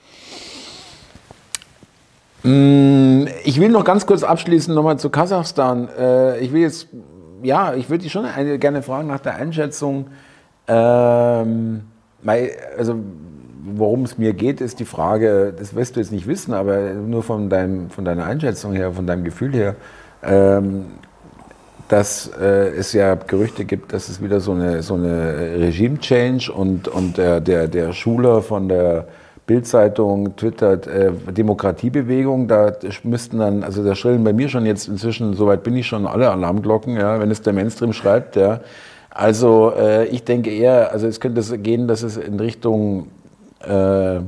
Ich will noch ganz kurz abschließen, nochmal zu Kasachstan. Äh, Ich will jetzt, ja, ich würde dich schon eine, gerne fragen nach der Einschätzung. Ähm, mei- also, worum es mir geht, ist die Frage, das wirst du jetzt nicht wissen, aber nur von, deinem, von deiner Einschätzung her, von deinem Gefühl her, ähm, dass äh, es ja Gerüchte gibt, dass es wieder so eine, so eine Regime-Change und, und der, der, der Schuler von der Bild-Zeitung twittert, äh, Demokratiebewegung, da müssten dann, also da schrillen bei mir schon jetzt inzwischen, soweit bin ich schon, alle Alarmglocken, ja, wenn es der Mainstream schreibt, ja. Also äh, ich denke eher, also es könnte gehen, dass es in Richtung äh,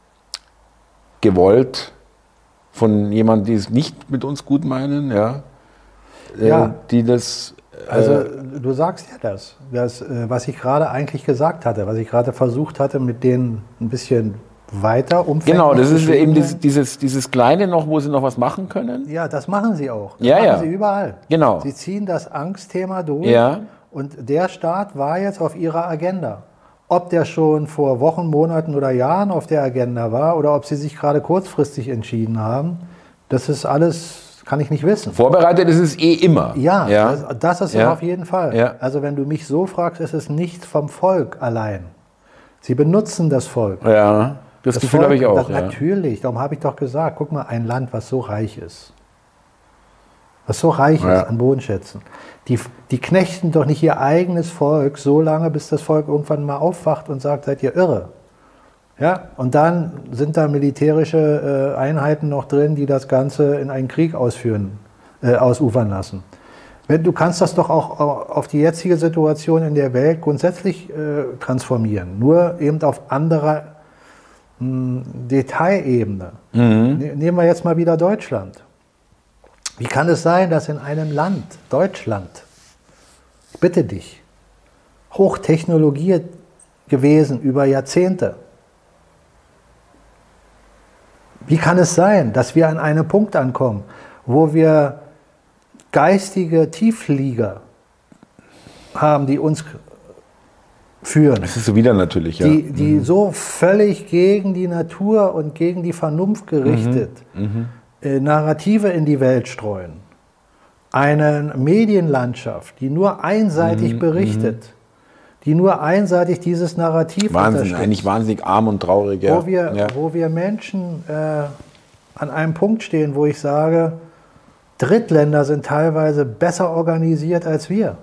gewollt von jemandem, die es nicht mit uns gut meinen, ja, äh, Ja. die das... Äh, Also du sagst ja das, das, äh, was ich gerade eigentlich gesagt hatte, was ich gerade versucht hatte, mit denen ein bisschen weiter umfänglich genau, das zu ist eben spielen. dieses, dieses, dieses Kleine noch, wo sie noch was machen können. Ja, das machen sie auch. Das Ja, machen ja. sie überall. Genau. Sie ziehen das Angstthema durch. Ja. Und der Staat war jetzt auf ihrer Agenda. ob der schon vor Wochen, Monaten oder Jahren auf der Agenda war oder ob sie sich gerade kurzfristig entschieden haben, das ist alles, kann ich nicht wissen. Vorbereitet ist es eh immer. Ja, ja. Das, das ist ja. es auf jeden Fall. Ja. Also wenn du mich so fragst, ist es nicht vom Volk allein. Sie benutzen das Volk. Ja, das, das Gefühl habe ich auch. Das, ja. Natürlich, darum habe ich doch gesagt, guck mal, ein Land, was so reich ist. Was so reich ja. ist an Bodenschätzen. Die, die knechten doch nicht ihr eigenes Volk so lange, bis das Volk irgendwann mal aufwacht und sagt, seid ihr irre. Ja? Und dann sind da militärische äh, Einheiten noch drin, die das Ganze in einen Krieg ausführen, äh, ausufern lassen. Wenn, du kannst das doch auch auf die jetzige Situation in der Welt grundsätzlich äh, transformieren, nur eben auf anderer mh, Detailebene. Mhm. Ne, nehmen wir jetzt mal wieder Deutschland. Wie kann es sein, dass in einem Land, Deutschland, ich bitte dich, hochtechnologiert gewesen über Jahrzehnte, wie kann es sein, dass wir an einem Punkt ankommen, wo wir geistige Tiefflieger haben, die uns führen? Das ist so wieder natürlich, ja. Die, die mhm. so völlig gegen die Natur und gegen die Vernunft gerichtet mhm. Mhm. Narrative in die Welt streuen. Eine Medienlandschaft, die nur einseitig mhm, berichtet, die nur einseitig dieses Narrativ Wahnsinn, eigentlich wahnsinnig arm und traurig. Ja. Wo, wir, ja. wo wir Menschen äh, an einem Punkt stehen, wo ich sage, Drittländer sind teilweise besser organisiert als wir.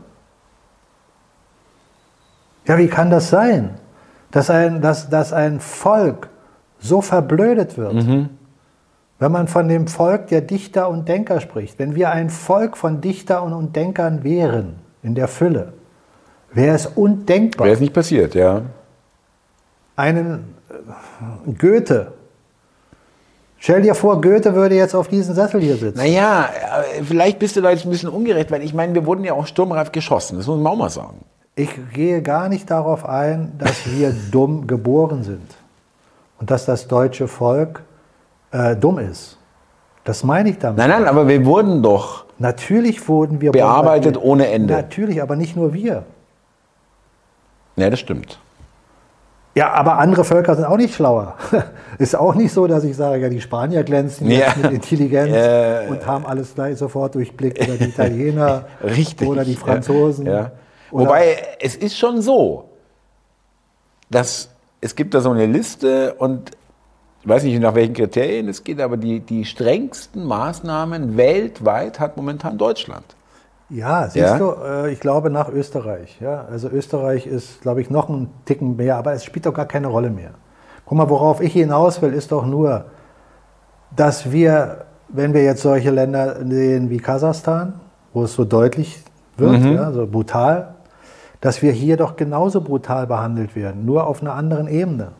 Ja, wie kann das sein, dass ein, dass, dass ein Volk so verblödet wird? Mhm. Wenn man von dem Volk der Dichter und Denker spricht, wenn wir ein Volk von Dichtern und Denkern wären, in der Fülle, wäre es undenkbar. Wäre es nicht passiert, ja. Einen äh, Goethe, stell dir vor, Goethe würde jetzt auf diesem Sessel hier sitzen. Naja, vielleicht bist du da jetzt ein bisschen ungerecht, weil ich meine, wir wurden ja auch sturmreif geschossen, das muss man auch mal sagen. Ich gehe gar nicht darauf ein, dass wir dumm geboren sind und dass das deutsche Volk Äh, dumm ist. Das meine ich damit. Nein, nein, aber wir wurden doch natürlich wurden wir bearbeitet ohne Ende. Natürlich, aber nicht nur wir. Ja, das stimmt. Ja, aber andere Völker sind auch nicht schlauer. Ist auch nicht so, dass ich sage, ja, die Spanier glänzen ja. jetzt mit Intelligenz äh, und haben alles gleich sofort durchblickt, oder die Italiener Richtig. oder die Franzosen. Ja. Ja. Oder Wobei, es ist schon so, dass es gibt da so eine Liste und ich weiß nicht, nach welchen Kriterien es geht, aber die, die strengsten Maßnahmen weltweit hat momentan Deutschland. Ja, siehst ja? du, äh, ich glaube nach Österreich. Ja? Also Österreich ist, glaube ich, noch ein Ticken mehr, aber es spielt doch gar keine Rolle mehr. Guck mal, worauf ich hinaus will, ist doch nur, dass wir, wenn wir jetzt solche Länder sehen wie Kasachstan, wo es so deutlich wird, mhm. ja, so brutal, dass wir hier doch genauso brutal behandelt werden, nur auf einer anderen Ebene.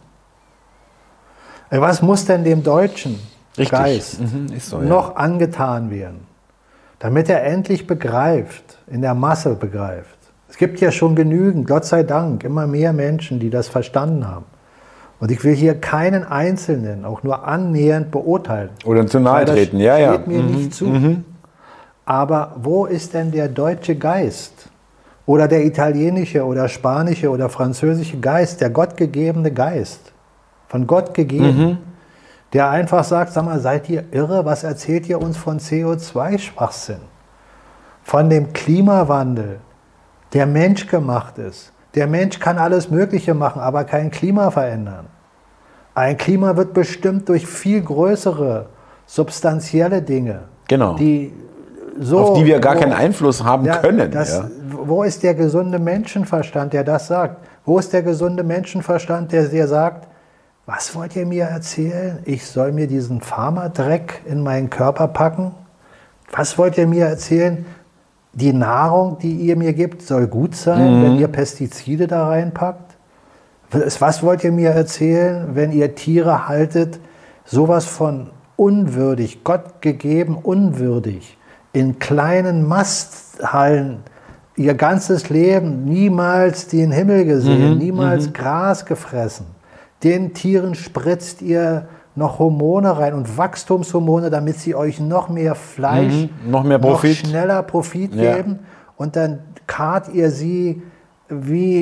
Was muss denn dem deutschen Richtig. Geist mhm, ist so, ja. noch angetan werden, damit er endlich begreift, in der Masse begreift? Es gibt ja schon genügend, Gott sei Dank, immer mehr Menschen, die das verstanden haben. Und ich will hier keinen Einzelnen auch nur annähernd beurteilen. Oder zu nahe treten, ja, ja. Das steht mir mhm. nicht zu. Mhm. Aber wo ist denn der deutsche Geist? Oder der italienische oder spanische oder französische Geist, der gottgegebene Geist? Von Gott gegeben, mhm. der einfach sagt, sag mal, seid ihr irre? Was erzählt ihr uns von C O zwei Schwachsinn? Von dem Klimawandel, der menschgemacht ist. Der Mensch kann alles Mögliche machen, aber kein Klima verändern. Ein Klima wird bestimmt durch viel größere, substanzielle Dinge, genau. die so, auf die wir gar wo, keinen Einfluss haben ja, können. Das, ja. Wo ist der gesunde Menschenverstand, der das sagt? Wo ist der gesunde Menschenverstand, der, der sagt, was wollt ihr mir erzählen? Ich soll mir diesen Pharmadreck in meinen Körper packen? Was wollt ihr mir erzählen? Die Nahrung, die ihr mir gibt, soll gut sein, mhm. wenn ihr Pestizide da reinpackt? Was wollt ihr mir erzählen, wenn ihr Tiere haltet, sowas von unwürdig, Gott gegeben unwürdig, in kleinen Masthallen, ihr ganzes Leben niemals den Himmel gesehen, mhm. niemals mhm. Gras gefressen? Den Tieren spritzt ihr noch Hormone rein und Wachstumshormone, damit sie euch noch mehr Fleisch, mhm, noch mehr Profit, noch schneller Profit ja. geben. Und dann karrt ihr sie wie,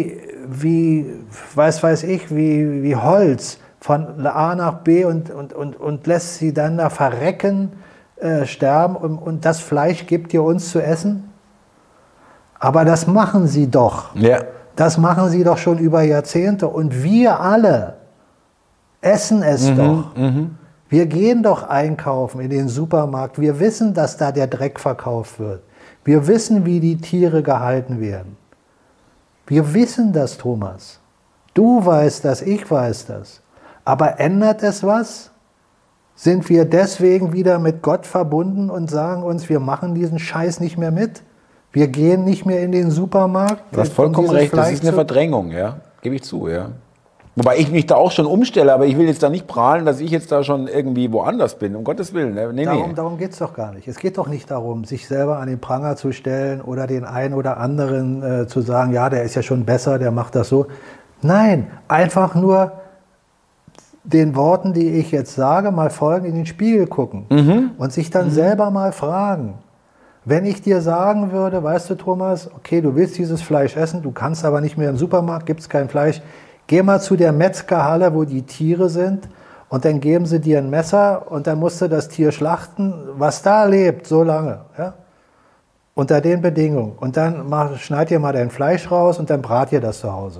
wie weiß, weiß ich, wie, wie Holz von A nach B und, und, und, und lässt sie dann da verrecken, äh, sterben und, und das Fleisch gibt ihr uns zu essen? Aber das machen sie doch. Ja. Das machen sie doch schon über Jahrzehnte und wir alle essen es Mhm, doch. mhm. Wir gehen doch einkaufen in den Supermarkt. Wir wissen, dass da der Dreck verkauft wird. Wir wissen, wie die Tiere gehalten werden. Wir wissen das, Thomas. Du weißt das, ich weiß das. Aber ändert es was? Sind wir deswegen wieder mit Gott verbunden und sagen uns, wir machen diesen Scheiß nicht mehr mit? Wir gehen nicht mehr in den Supermarkt? Du hast vollkommen recht, das ist eine Verdrängung, ja, gebe ich zu, ja. Wobei ich mich da auch schon umstelle, aber ich will jetzt da nicht prahlen, dass ich jetzt da schon irgendwie woanders bin, um Gottes Willen. Nee, darum nee. darum geht es doch gar nicht. Es geht doch nicht darum, sich selber an den Pranger zu stellen oder den einen oder anderen äh, zu sagen, ja, der ist ja schon besser, der macht das so. Nein, einfach nur den Worten, die ich jetzt sage, mal folgen, in den Spiegel gucken Mhm. und sich dann Mhm. selber mal fragen. Wenn ich dir sagen würde, weißt du, Thomas, okay, du willst dieses Fleisch essen, du kannst aber nicht mehr im Supermarkt, gibt es kein Fleisch. Geh mal zu der Metzgerhalle, wo die Tiere sind, und dann geben sie dir ein Messer und dann musst du das Tier schlachten, was da lebt, so lange, ja? Unter den Bedingungen. Und dann mach, schneid dir mal dein Fleisch raus und dann brat dir das zu Hause.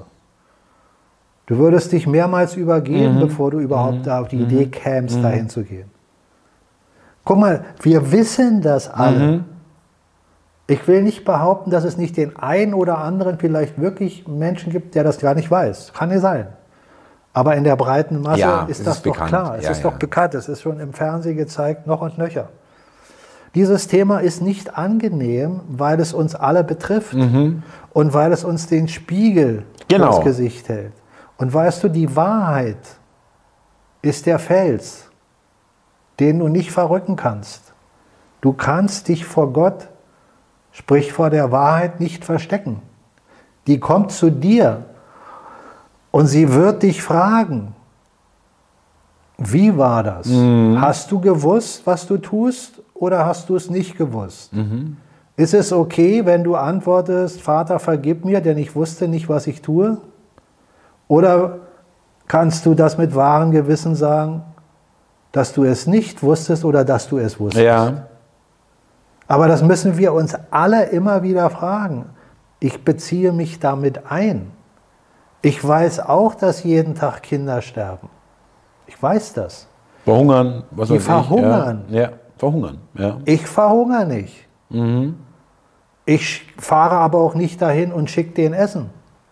Du würdest dich mehrmals übergeben, Mhm. bevor du überhaupt Mhm. da auf die Mhm. Idee kämst, Mhm. dahin zu gehen. Guck mal, wir wissen das alle. Mhm. Ich will nicht behaupten, dass es nicht den einen oder anderen vielleicht wirklich Menschen gibt, der das gar nicht weiß. Kann ja sein. Aber in der breiten Masse Ja, ist es das ist doch bekannt. klar. Es Ja, ist ja. doch bekannt. Es ist schon im Fernsehen gezeigt, noch und nöcher. Dieses Thema ist nicht angenehm, weil es uns alle betrifft Mhm. und weil es uns den Spiegel Genau. ins Gesicht hält. Und weißt du, die Wahrheit ist der Fels, den du nicht verrücken kannst. Du kannst dich vor Gott, sprich vor der Wahrheit, nicht verstecken. Die kommt zu dir und sie wird dich fragen, wie war das? Mhm. Hast du gewusst, was du tust, oder hast du es nicht gewusst? Mhm. Ist es okay, wenn du antwortest, Vater, vergib mir, denn ich wusste nicht, was ich tue? Oder kannst du das mit wahrem Gewissen sagen, dass du es nicht wusstest oder dass du es wusstest? Ja. Aber das müssen wir uns alle immer wieder fragen. Ich beziehe mich damit ein. Ich weiß auch, dass jeden Tag Kinder sterben. Ich weiß das. Verhungern, was Die weiß ich. verhungern. Ja. ja, verhungern, ja. Ich verhungere nicht. Mhm. Ich fahre aber auch nicht dahin und schicke denen Essen.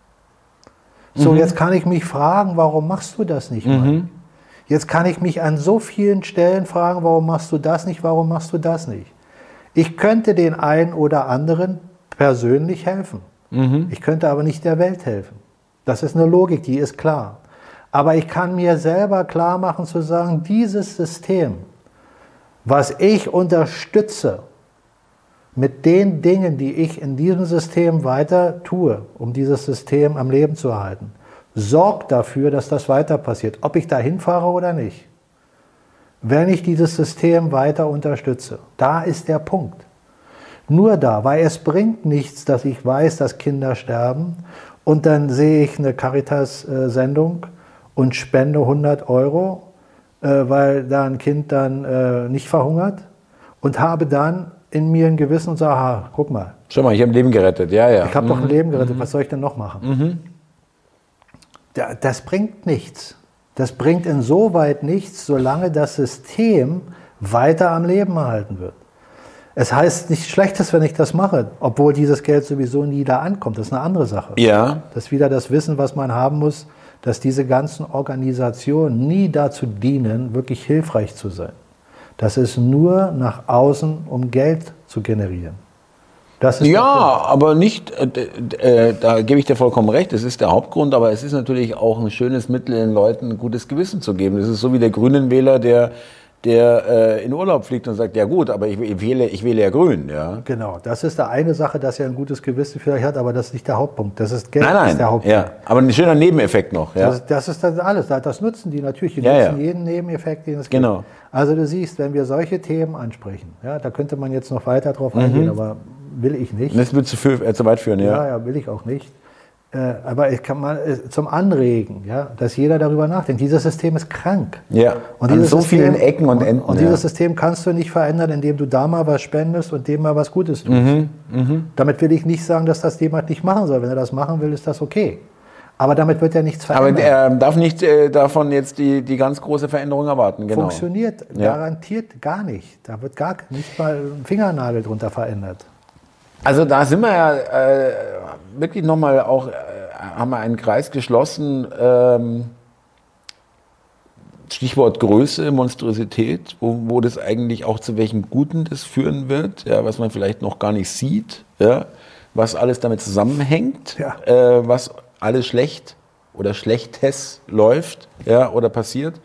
So, Mhm. jetzt kann ich mich fragen, warum machst du das nicht mal? Mhm. Jetzt kann ich mich an so vielen Stellen fragen, warum machst du das nicht, warum machst du das nicht? Ich könnte den einen oder anderen persönlich helfen. Mhm. Ich könnte aber nicht der Welt helfen. Das ist eine Logik, die ist klar. Aber ich kann mir selber klar machen zu sagen, dieses System, was ich unterstütze, mit den Dingen, die ich in diesem System weiter tue, um dieses System am Leben zu erhalten, sorgt dafür, dass das weiter passiert, ob ich da hinfahre oder nicht. Wenn ich dieses System weiter unterstütze, da ist der Punkt. Nur da, weil es bringt nichts, dass ich weiß, dass Kinder sterben und dann sehe ich eine Caritas-Sendung und spende hundert Euro, äh, weil da ein Kind dann äh, nicht verhungert und habe dann in mir ein Gewissen und sage, aha, guck mal, Schau mal, ich habe ein Leben gerettet, ja, ja. ich habe doch ein Mhm. Leben gerettet, was soll ich denn noch machen? Mhm. Da- Das bringt nichts. Das bringt insoweit nichts, solange das System weiter am Leben erhalten wird. Es heißt nichts Schlechtes, wenn ich das mache, obwohl dieses Geld sowieso nie da ankommt. Das ist eine andere Sache. Ja. Das ist wieder das Wissen, was man haben muss, dass diese ganzen Organisationen nie dazu dienen, wirklich hilfreich zu sein. Das ist nur nach außen, um Geld zu generieren. Das ist der Punkt. Ja, aber nicht, äh, äh, da gebe ich dir vollkommen recht, das ist der Hauptgrund, aber es ist natürlich auch ein schönes Mittel, den Leuten ein gutes Gewissen zu geben. Das ist so wie der Grünen-Wähler, der, der äh, in Urlaub fliegt und sagt, ja gut, aber ich, ich, wähle, ich wähle ja Grün. Ja. Genau, das ist da eine Sache, dass er ein gutes Gewissen vielleicht hat, aber das ist nicht der Hauptpunkt. Das ist Geld, Nein, nein, ist der Hauptpunkt. ja, aber ein schöner Nebeneffekt noch. Ja. Das, das ist dann alles. Das nutzen die natürlich. Die Ja, nutzen ja. jeden Nebeneffekt, den es Genau. gibt. Also du siehst, wenn wir solche Themen ansprechen, ja, da könnte man jetzt noch weiter drauf eingehen, aber will ich nicht. Das wird zu, viel, äh, zu weit führen, ja. Ja, ja, will ich auch nicht. Äh, aber ich kann mal äh, zum Anregen, ja, dass jeder darüber nachdenkt. Dieses System ist krank. Ja, und an dieses so System, vielen Ecken und Enden. Und, und ja. dieses System kannst du nicht verändern, indem du da mal was spendest und dem mal was Gutes tust. Mhm, mhm. Damit will ich nicht sagen, dass das jemand nicht machen soll. Wenn er das machen will, ist das okay. Aber damit wird er nichts verändern. Aber er darf nicht äh, davon jetzt die, die ganz große Veränderung erwarten. Genau. Funktioniert Ja. garantiert gar nicht. Da wird gar nicht mal ein Fingernagel drunter verändert. Also da sind wir ja äh, wirklich nochmal auch, äh, haben wir einen Kreis geschlossen, ähm, Stichwort Größe, Monstrosität, wo, wo das eigentlich auch zu welchem Guten das führen wird, ja, was man vielleicht noch gar nicht sieht, ja, was alles damit zusammenhängt, Ja. äh, was alles schlecht oder Schlechtes läuft, ja, oder passiert.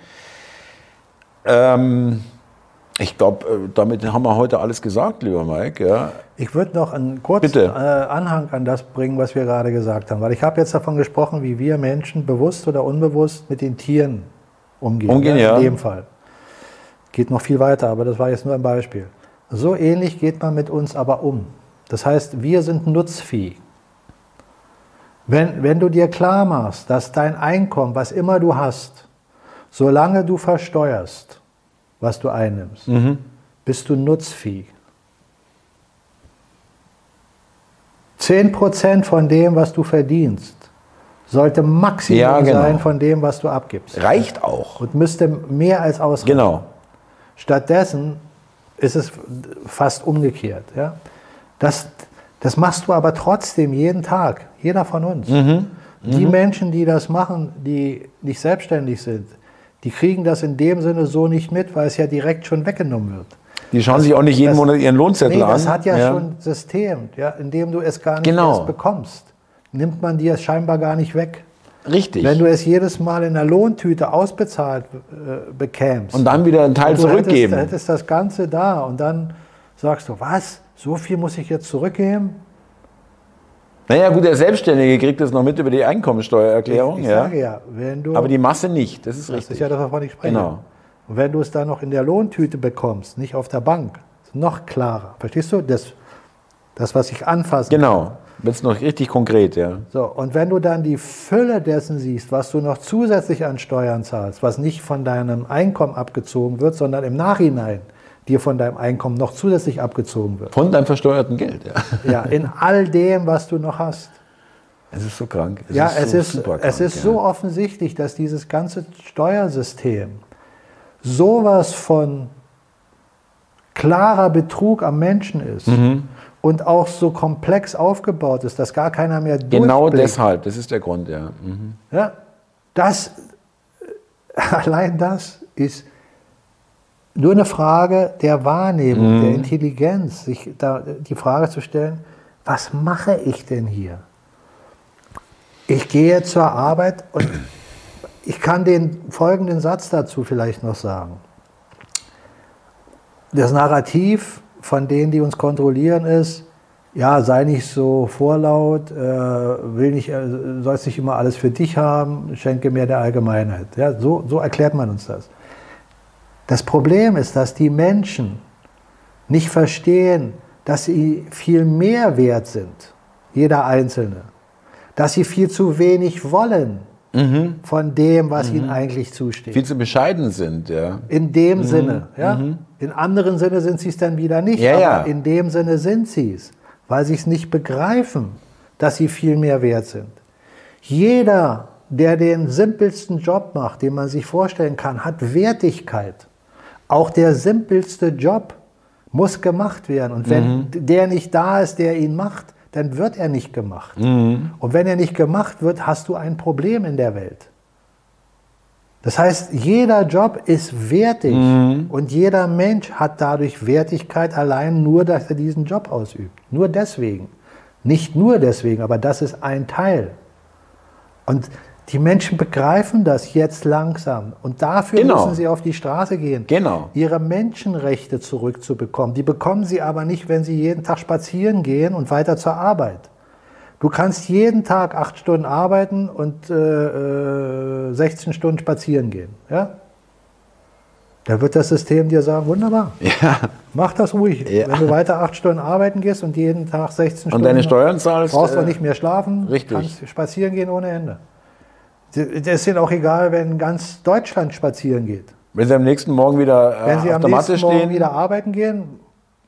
Ähm, ich glaube, damit haben wir heute alles gesagt, lieber Mike. Ja. Ich würde noch einen kurzen äh, Anhang an das bringen, was wir gerade gesagt haben. Weil ich habe jetzt davon gesprochen, wie wir Menschen bewusst oder unbewusst mit den Tieren umgehen. Umgehen, ja, in ja. dem Fall. Geht noch viel weiter, aber das war jetzt nur ein Beispiel. So ähnlich geht man mit uns aber um. Das heißt, wir sind Nutzvieh. Wenn, wenn du dir klar machst, dass dein Einkommen, was immer du hast, solange du versteuerst, was du einnimmst, Mhm. bist du Nutzvieh. zehn Prozent von dem, was du verdienst, sollte Maximum Ja, genau. sein von dem, was du abgibst. Reicht auch. Und müsste mehr als ausreichen. Genau. Stattdessen ist es fast umgekehrt. Ja? Das, das machst du aber trotzdem jeden Tag, jeder von uns. Mhm. Die Menschen, die das machen, die nicht selbstständig sind, die kriegen das in dem Sinne so nicht mit, weil es ja direkt schon weggenommen wird. Die schauen Das- sich auch nicht jeden das- Monat ihren Lohnzettel Nee, an. das hat ja, schon ein System, ja, in dem du es gar nicht Genau. erst bekommst. Nimmt man dir es scheinbar gar nicht weg. Richtig. Wenn du es jedes Mal in der Lohntüte ausbezahlt äh, bekämst. Und dann wieder einen Teil und du zurückgeben. Hättest, hättest das Ganze da und dann sagst du, was, so viel muss ich jetzt zurückgeben? Naja, gut, der Selbstständige kriegt das noch mit über die Einkommensteuererklärung. Ich ja. sage ja, wenn du... Aber die Masse nicht, das ist das richtig. ist ja das, wovon ich spreche. Genau. Und wenn du es dann noch in der Lohntüte bekommst, nicht auf der Bank, ist noch klarer. Verstehst du? Das, das was ich anfassen kann. Genau, wird es noch richtig konkret, ja. So, und wenn du dann die Fülle dessen siehst, was du noch zusätzlich an Steuern zahlst, was nicht von deinem Einkommen abgezogen wird, sondern im Nachhinein dir von deinem Einkommen noch zusätzlich abgezogen wird. Von deinem versteuerten Geld, ja. Ja, in all dem, was du noch hast. Es ist so krank. Es Ja, ist es so ist, super krank, es ist ja. so offensichtlich, dass dieses ganze Steuersystem sowas von klarer Betrug am Menschen ist Mhm. und auch so komplex aufgebaut ist, dass gar keiner mehr Genau durchblickt. deshalb, das ist der Grund, ja. Mhm. Ja, das, allein das ist nur eine Frage der Wahrnehmung, Mhm. der Intelligenz, sich da die Frage zu stellen, was mache ich denn hier? Ich gehe zur Arbeit und ich kann den folgenden Satz dazu vielleicht noch sagen. Das Narrativ von denen, die uns kontrollieren, ist, ja, sei nicht so vorlaut, äh, will nicht, äh, sollst nicht immer alles für dich haben, schenke mehr der Allgemeinheit. Ja, so, so erklärt man uns das. Das Problem ist, dass die Menschen nicht verstehen, dass sie viel mehr wert sind, jeder Einzelne. Dass sie viel zu wenig wollen von dem, was ihnen eigentlich zusteht. Viel zu bescheiden sind, ja. In dem Sinne. Ja? In anderen Sinne sind sie es dann wieder nicht, Ja, aber ja. in dem Sinne sind sie es, weil sie es nicht begreifen, dass sie viel mehr wert sind. Jeder, der den simpelsten Job macht, den man sich vorstellen kann, hat Wertigkeit. Auch der simpelste Job muss gemacht werden. Und wenn der nicht da ist, der ihn macht, dann wird er nicht gemacht. Und wenn er nicht gemacht wird, hast du ein Problem in der Welt. Das heißt, jeder Job ist wertig und jeder Mensch hat dadurch Wertigkeit allein nur, dass er diesen Job ausübt. Nur deswegen. Nicht nur deswegen, aber das ist ein Teil. Und die Menschen begreifen das jetzt langsam. Und dafür Genau. müssen sie auf die Straße gehen, Genau. ihre Menschenrechte zurückzubekommen. Die bekommen sie aber nicht, wenn sie jeden Tag spazieren gehen und weiter zur Arbeit. Du kannst jeden Tag acht Stunden arbeiten und äh, sechzehn Stunden spazieren gehen. Ja? Da wird das System dir sagen, wunderbar, Ja. mach das ruhig. Ja. Wenn du weiter acht Stunden arbeiten gehst und jeden Tag sechzehn Und Stunden deine Steuern zahlst, brauchst du äh, auch nicht mehr schlafen, richtig. kannst spazieren gehen ohne Ende. Das ist ihnen auch egal, wenn ganz Deutschland spazieren geht. Wenn sie am nächsten Morgen wieder äh, Wenn sie auf am der Matte nächsten Morgen stehen. wieder arbeiten gehen,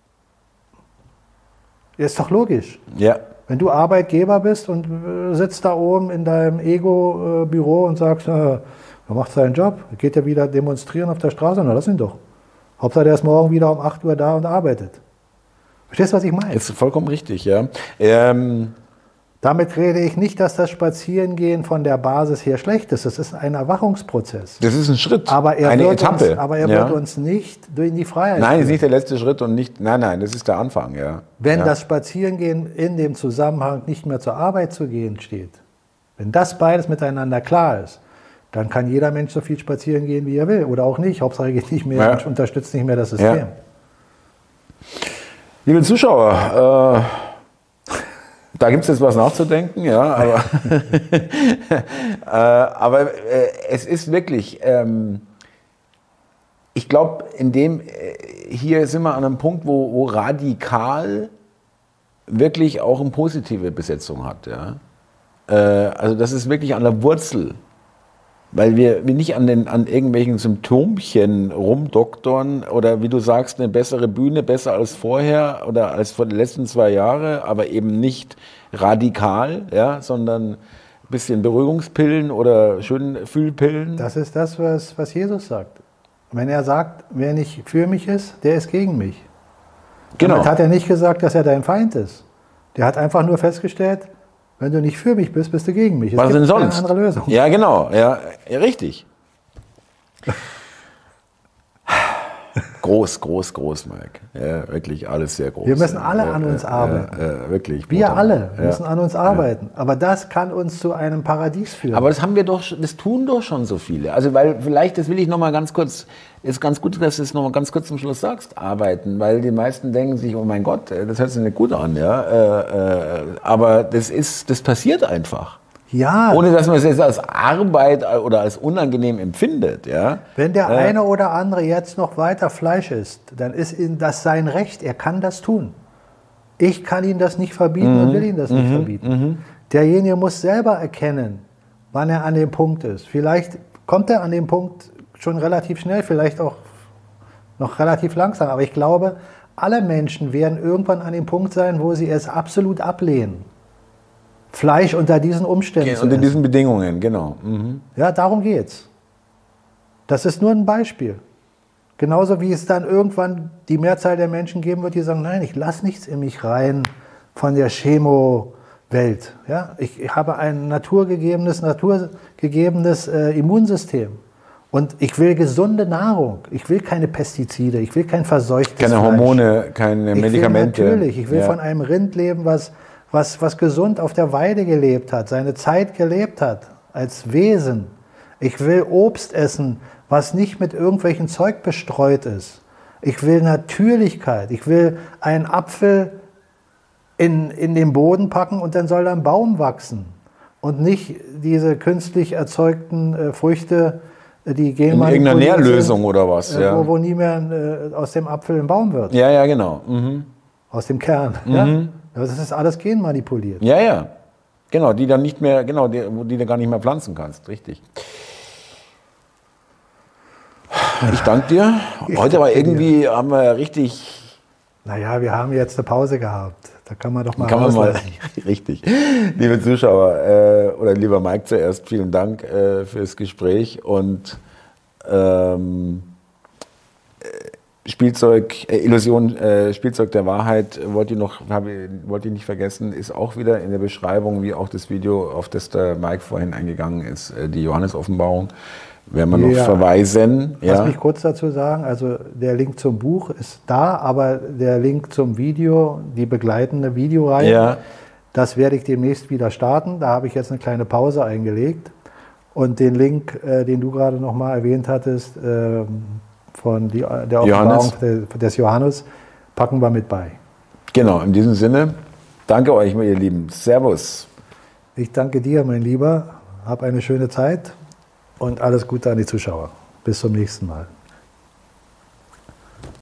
ist doch logisch. Ja. Wenn du Arbeitgeber bist und äh, sitzt da oben in deinem Ego-Büro und sagst, äh, er macht seinen Job, geht ja wieder demonstrieren auf der Straße, na lass ihn doch. Hauptsache, der ist morgen wieder um acht Uhr da und arbeitet. Verstehst du, was ich meine? Ist vollkommen richtig, ja. Ähm, Damit rede ich nicht, dass das Spazierengehen von der Basis her schlecht ist. Das ist ein Erwachungsprozess. das ist ein Schritt, Aber er, eine wird, Etappe. uns, aber er ja. wird uns nicht in die Freiheit Nein, das führen. ist nicht der letzte Schritt und nicht, nein, nein, das ist der Anfang, ja. Wenn ja. das Spazierengehen in dem Zusammenhang nicht mehr zur Arbeit zu gehen steht, wenn das beides miteinander klar ist, dann kann jeder Mensch so viel spazieren gehen, wie er will. Oder auch nicht. Hauptsache er geht nicht mehr Ja. und unterstützt nicht mehr das System. Ja. Liebe Zuschauer, äh, da gibt es jetzt was nachzudenken, ja, aber, äh, aber äh, es ist wirklich, ähm, ich glaube, in dem, äh, hier sind wir an einem Punkt, wo, wo radikal wirklich auch eine positive Besetzung hat, ja. Äh, also das ist wirklich an der Wurzel. Weil wir, wir nicht an, den, an irgendwelchen Symptomchen rumdoktorn oder wie du sagst, eine bessere Bühne, besser als vorher oder als vor den letzten zwei Jahren, aber eben nicht radikal, ja, sondern ein bisschen Beruhigungspillen oder schön Fühlpillen. Das ist das, was, was Jesus sagt. Wenn er sagt, wer nicht für mich ist, der ist gegen mich. Genau. Damit hat er nicht gesagt, dass er dein Feind ist. Der hat einfach nur festgestellt, wenn du nicht für mich bist, bist du gegen mich. Es Was gibt denn keine sonst? andere Lösung. Ja, genau. Ja, ja, richtig. Groß, groß, groß, Mike. Ja, wirklich alles sehr groß. Wir müssen alle ja, an uns ja, arbeiten. Ja, ja, wirklich. Wir brutal. alle Ja. müssen an uns arbeiten. Aber das kann uns zu einem Paradies führen. Aber das haben wir doch, das tun doch schon so viele. Also weil vielleicht, das will ich noch mal ganz kurz, ist ganz gut, dass du es noch mal ganz kurz zum Schluss sagst, arbeiten, weil die meisten denken sich, oh mein Gott, das hört sich nicht gut an, ja. Äh, äh, aber das ist, das passiert einfach. ja, Ohne dass man es jetzt als Arbeit oder als unangenehm empfindet, ja. wenn der Äh, eine oder andere jetzt noch weiter Fleisch isst, dann ist ihm das sein Recht. Er kann das tun. Ich kann ihm das nicht verbieten Mhm. und will ihm das nicht verbieten. Derjenige muss selber erkennen, wann er an dem Punkt ist. Vielleicht kommt er an dem Punkt schon relativ schnell, vielleicht auch noch relativ langsam. Aber ich glaube, alle Menschen werden irgendwann an dem Punkt sein, wo sie es absolut ablehnen, Fleisch unter diesen Umständen zu unter essen. diesen Bedingungen, genau. Mhm. Ja, darum geht's. Das ist nur ein Beispiel. Genauso wie es dann irgendwann die Mehrzahl der Menschen geben wird, die sagen, nein, ich lasse nichts in mich rein von der Chemo-Welt. Ja, ich, ich habe ein naturgegebenes, naturgegebenes äh, Immunsystem. Und ich will gesunde Nahrung. Ich will keine Pestizide. Ich will kein verseuchtes Keine Fleisch. Hormone, keine Ich Medikamente. will natürlich, ich will Ja. von einem Rind leben, was, was, was gesund auf der Weide gelebt hat, seine Zeit gelebt hat, als Wesen. Ich will Obst essen, was nicht mit irgendwelchen Zeug bestreut ist. Ich will Natürlichkeit. Ich will einen Apfel in, in den Boden packen und dann soll da ein Baum wachsen. Und nicht diese künstlich erzeugten äh, Früchte, äh, die In genmanipuliert irgendeiner Nährlösung sind, oder was, äh, ja. wo, wo nie mehr äh, aus dem Apfel ein Baum wird. Ja, ja, genau. Mhm. Aus dem Kern. Ja? Das ist alles genmanipuliert. Ja, ja. Genau, die dann nicht mehr, genau, die, wo die du gar nicht mehr pflanzen kannst, richtig. Ich danke dir. Ich Heute war danke irgendwie, haben wir richtig, Naja, wir haben jetzt eine Pause gehabt. Da kann man doch mal kann man mal, rauslassen. richtig. Liebe Zuschauer, äh, oder lieber Mike zuerst, vielen Dank äh, fürs Gespräch und ähm, Spielzeug, äh, Illusion, äh, Spielzeug der Wahrheit, wollte ich noch, habe ich, wollte ich nicht vergessen, ist auch wieder in der Beschreibung, wie auch das Video, auf das der Mike vorhin eingegangen ist, äh, die Johannes-Offenbarung, werden wir noch Ja. verweisen. Lass Ja. mich kurz dazu sagen, also der Link zum Buch ist da, aber der Link zum Video, die begleitende Videoreihe, Ja. das werde ich demnächst wieder starten. Da habe ich jetzt eine kleine Pause eingelegt. Und den Link, äh, den du gerade noch mal erwähnt hattest, ähm, von die, der Johannes. Offenbarung des, des Johannes, packen wir mit bei. Genau, in diesem Sinne, danke euch, ihr Lieben. Servus. Ich danke dir, mein Lieber. Hab eine schöne Zeit und alles Gute an die Zuschauer. Bis zum nächsten Mal.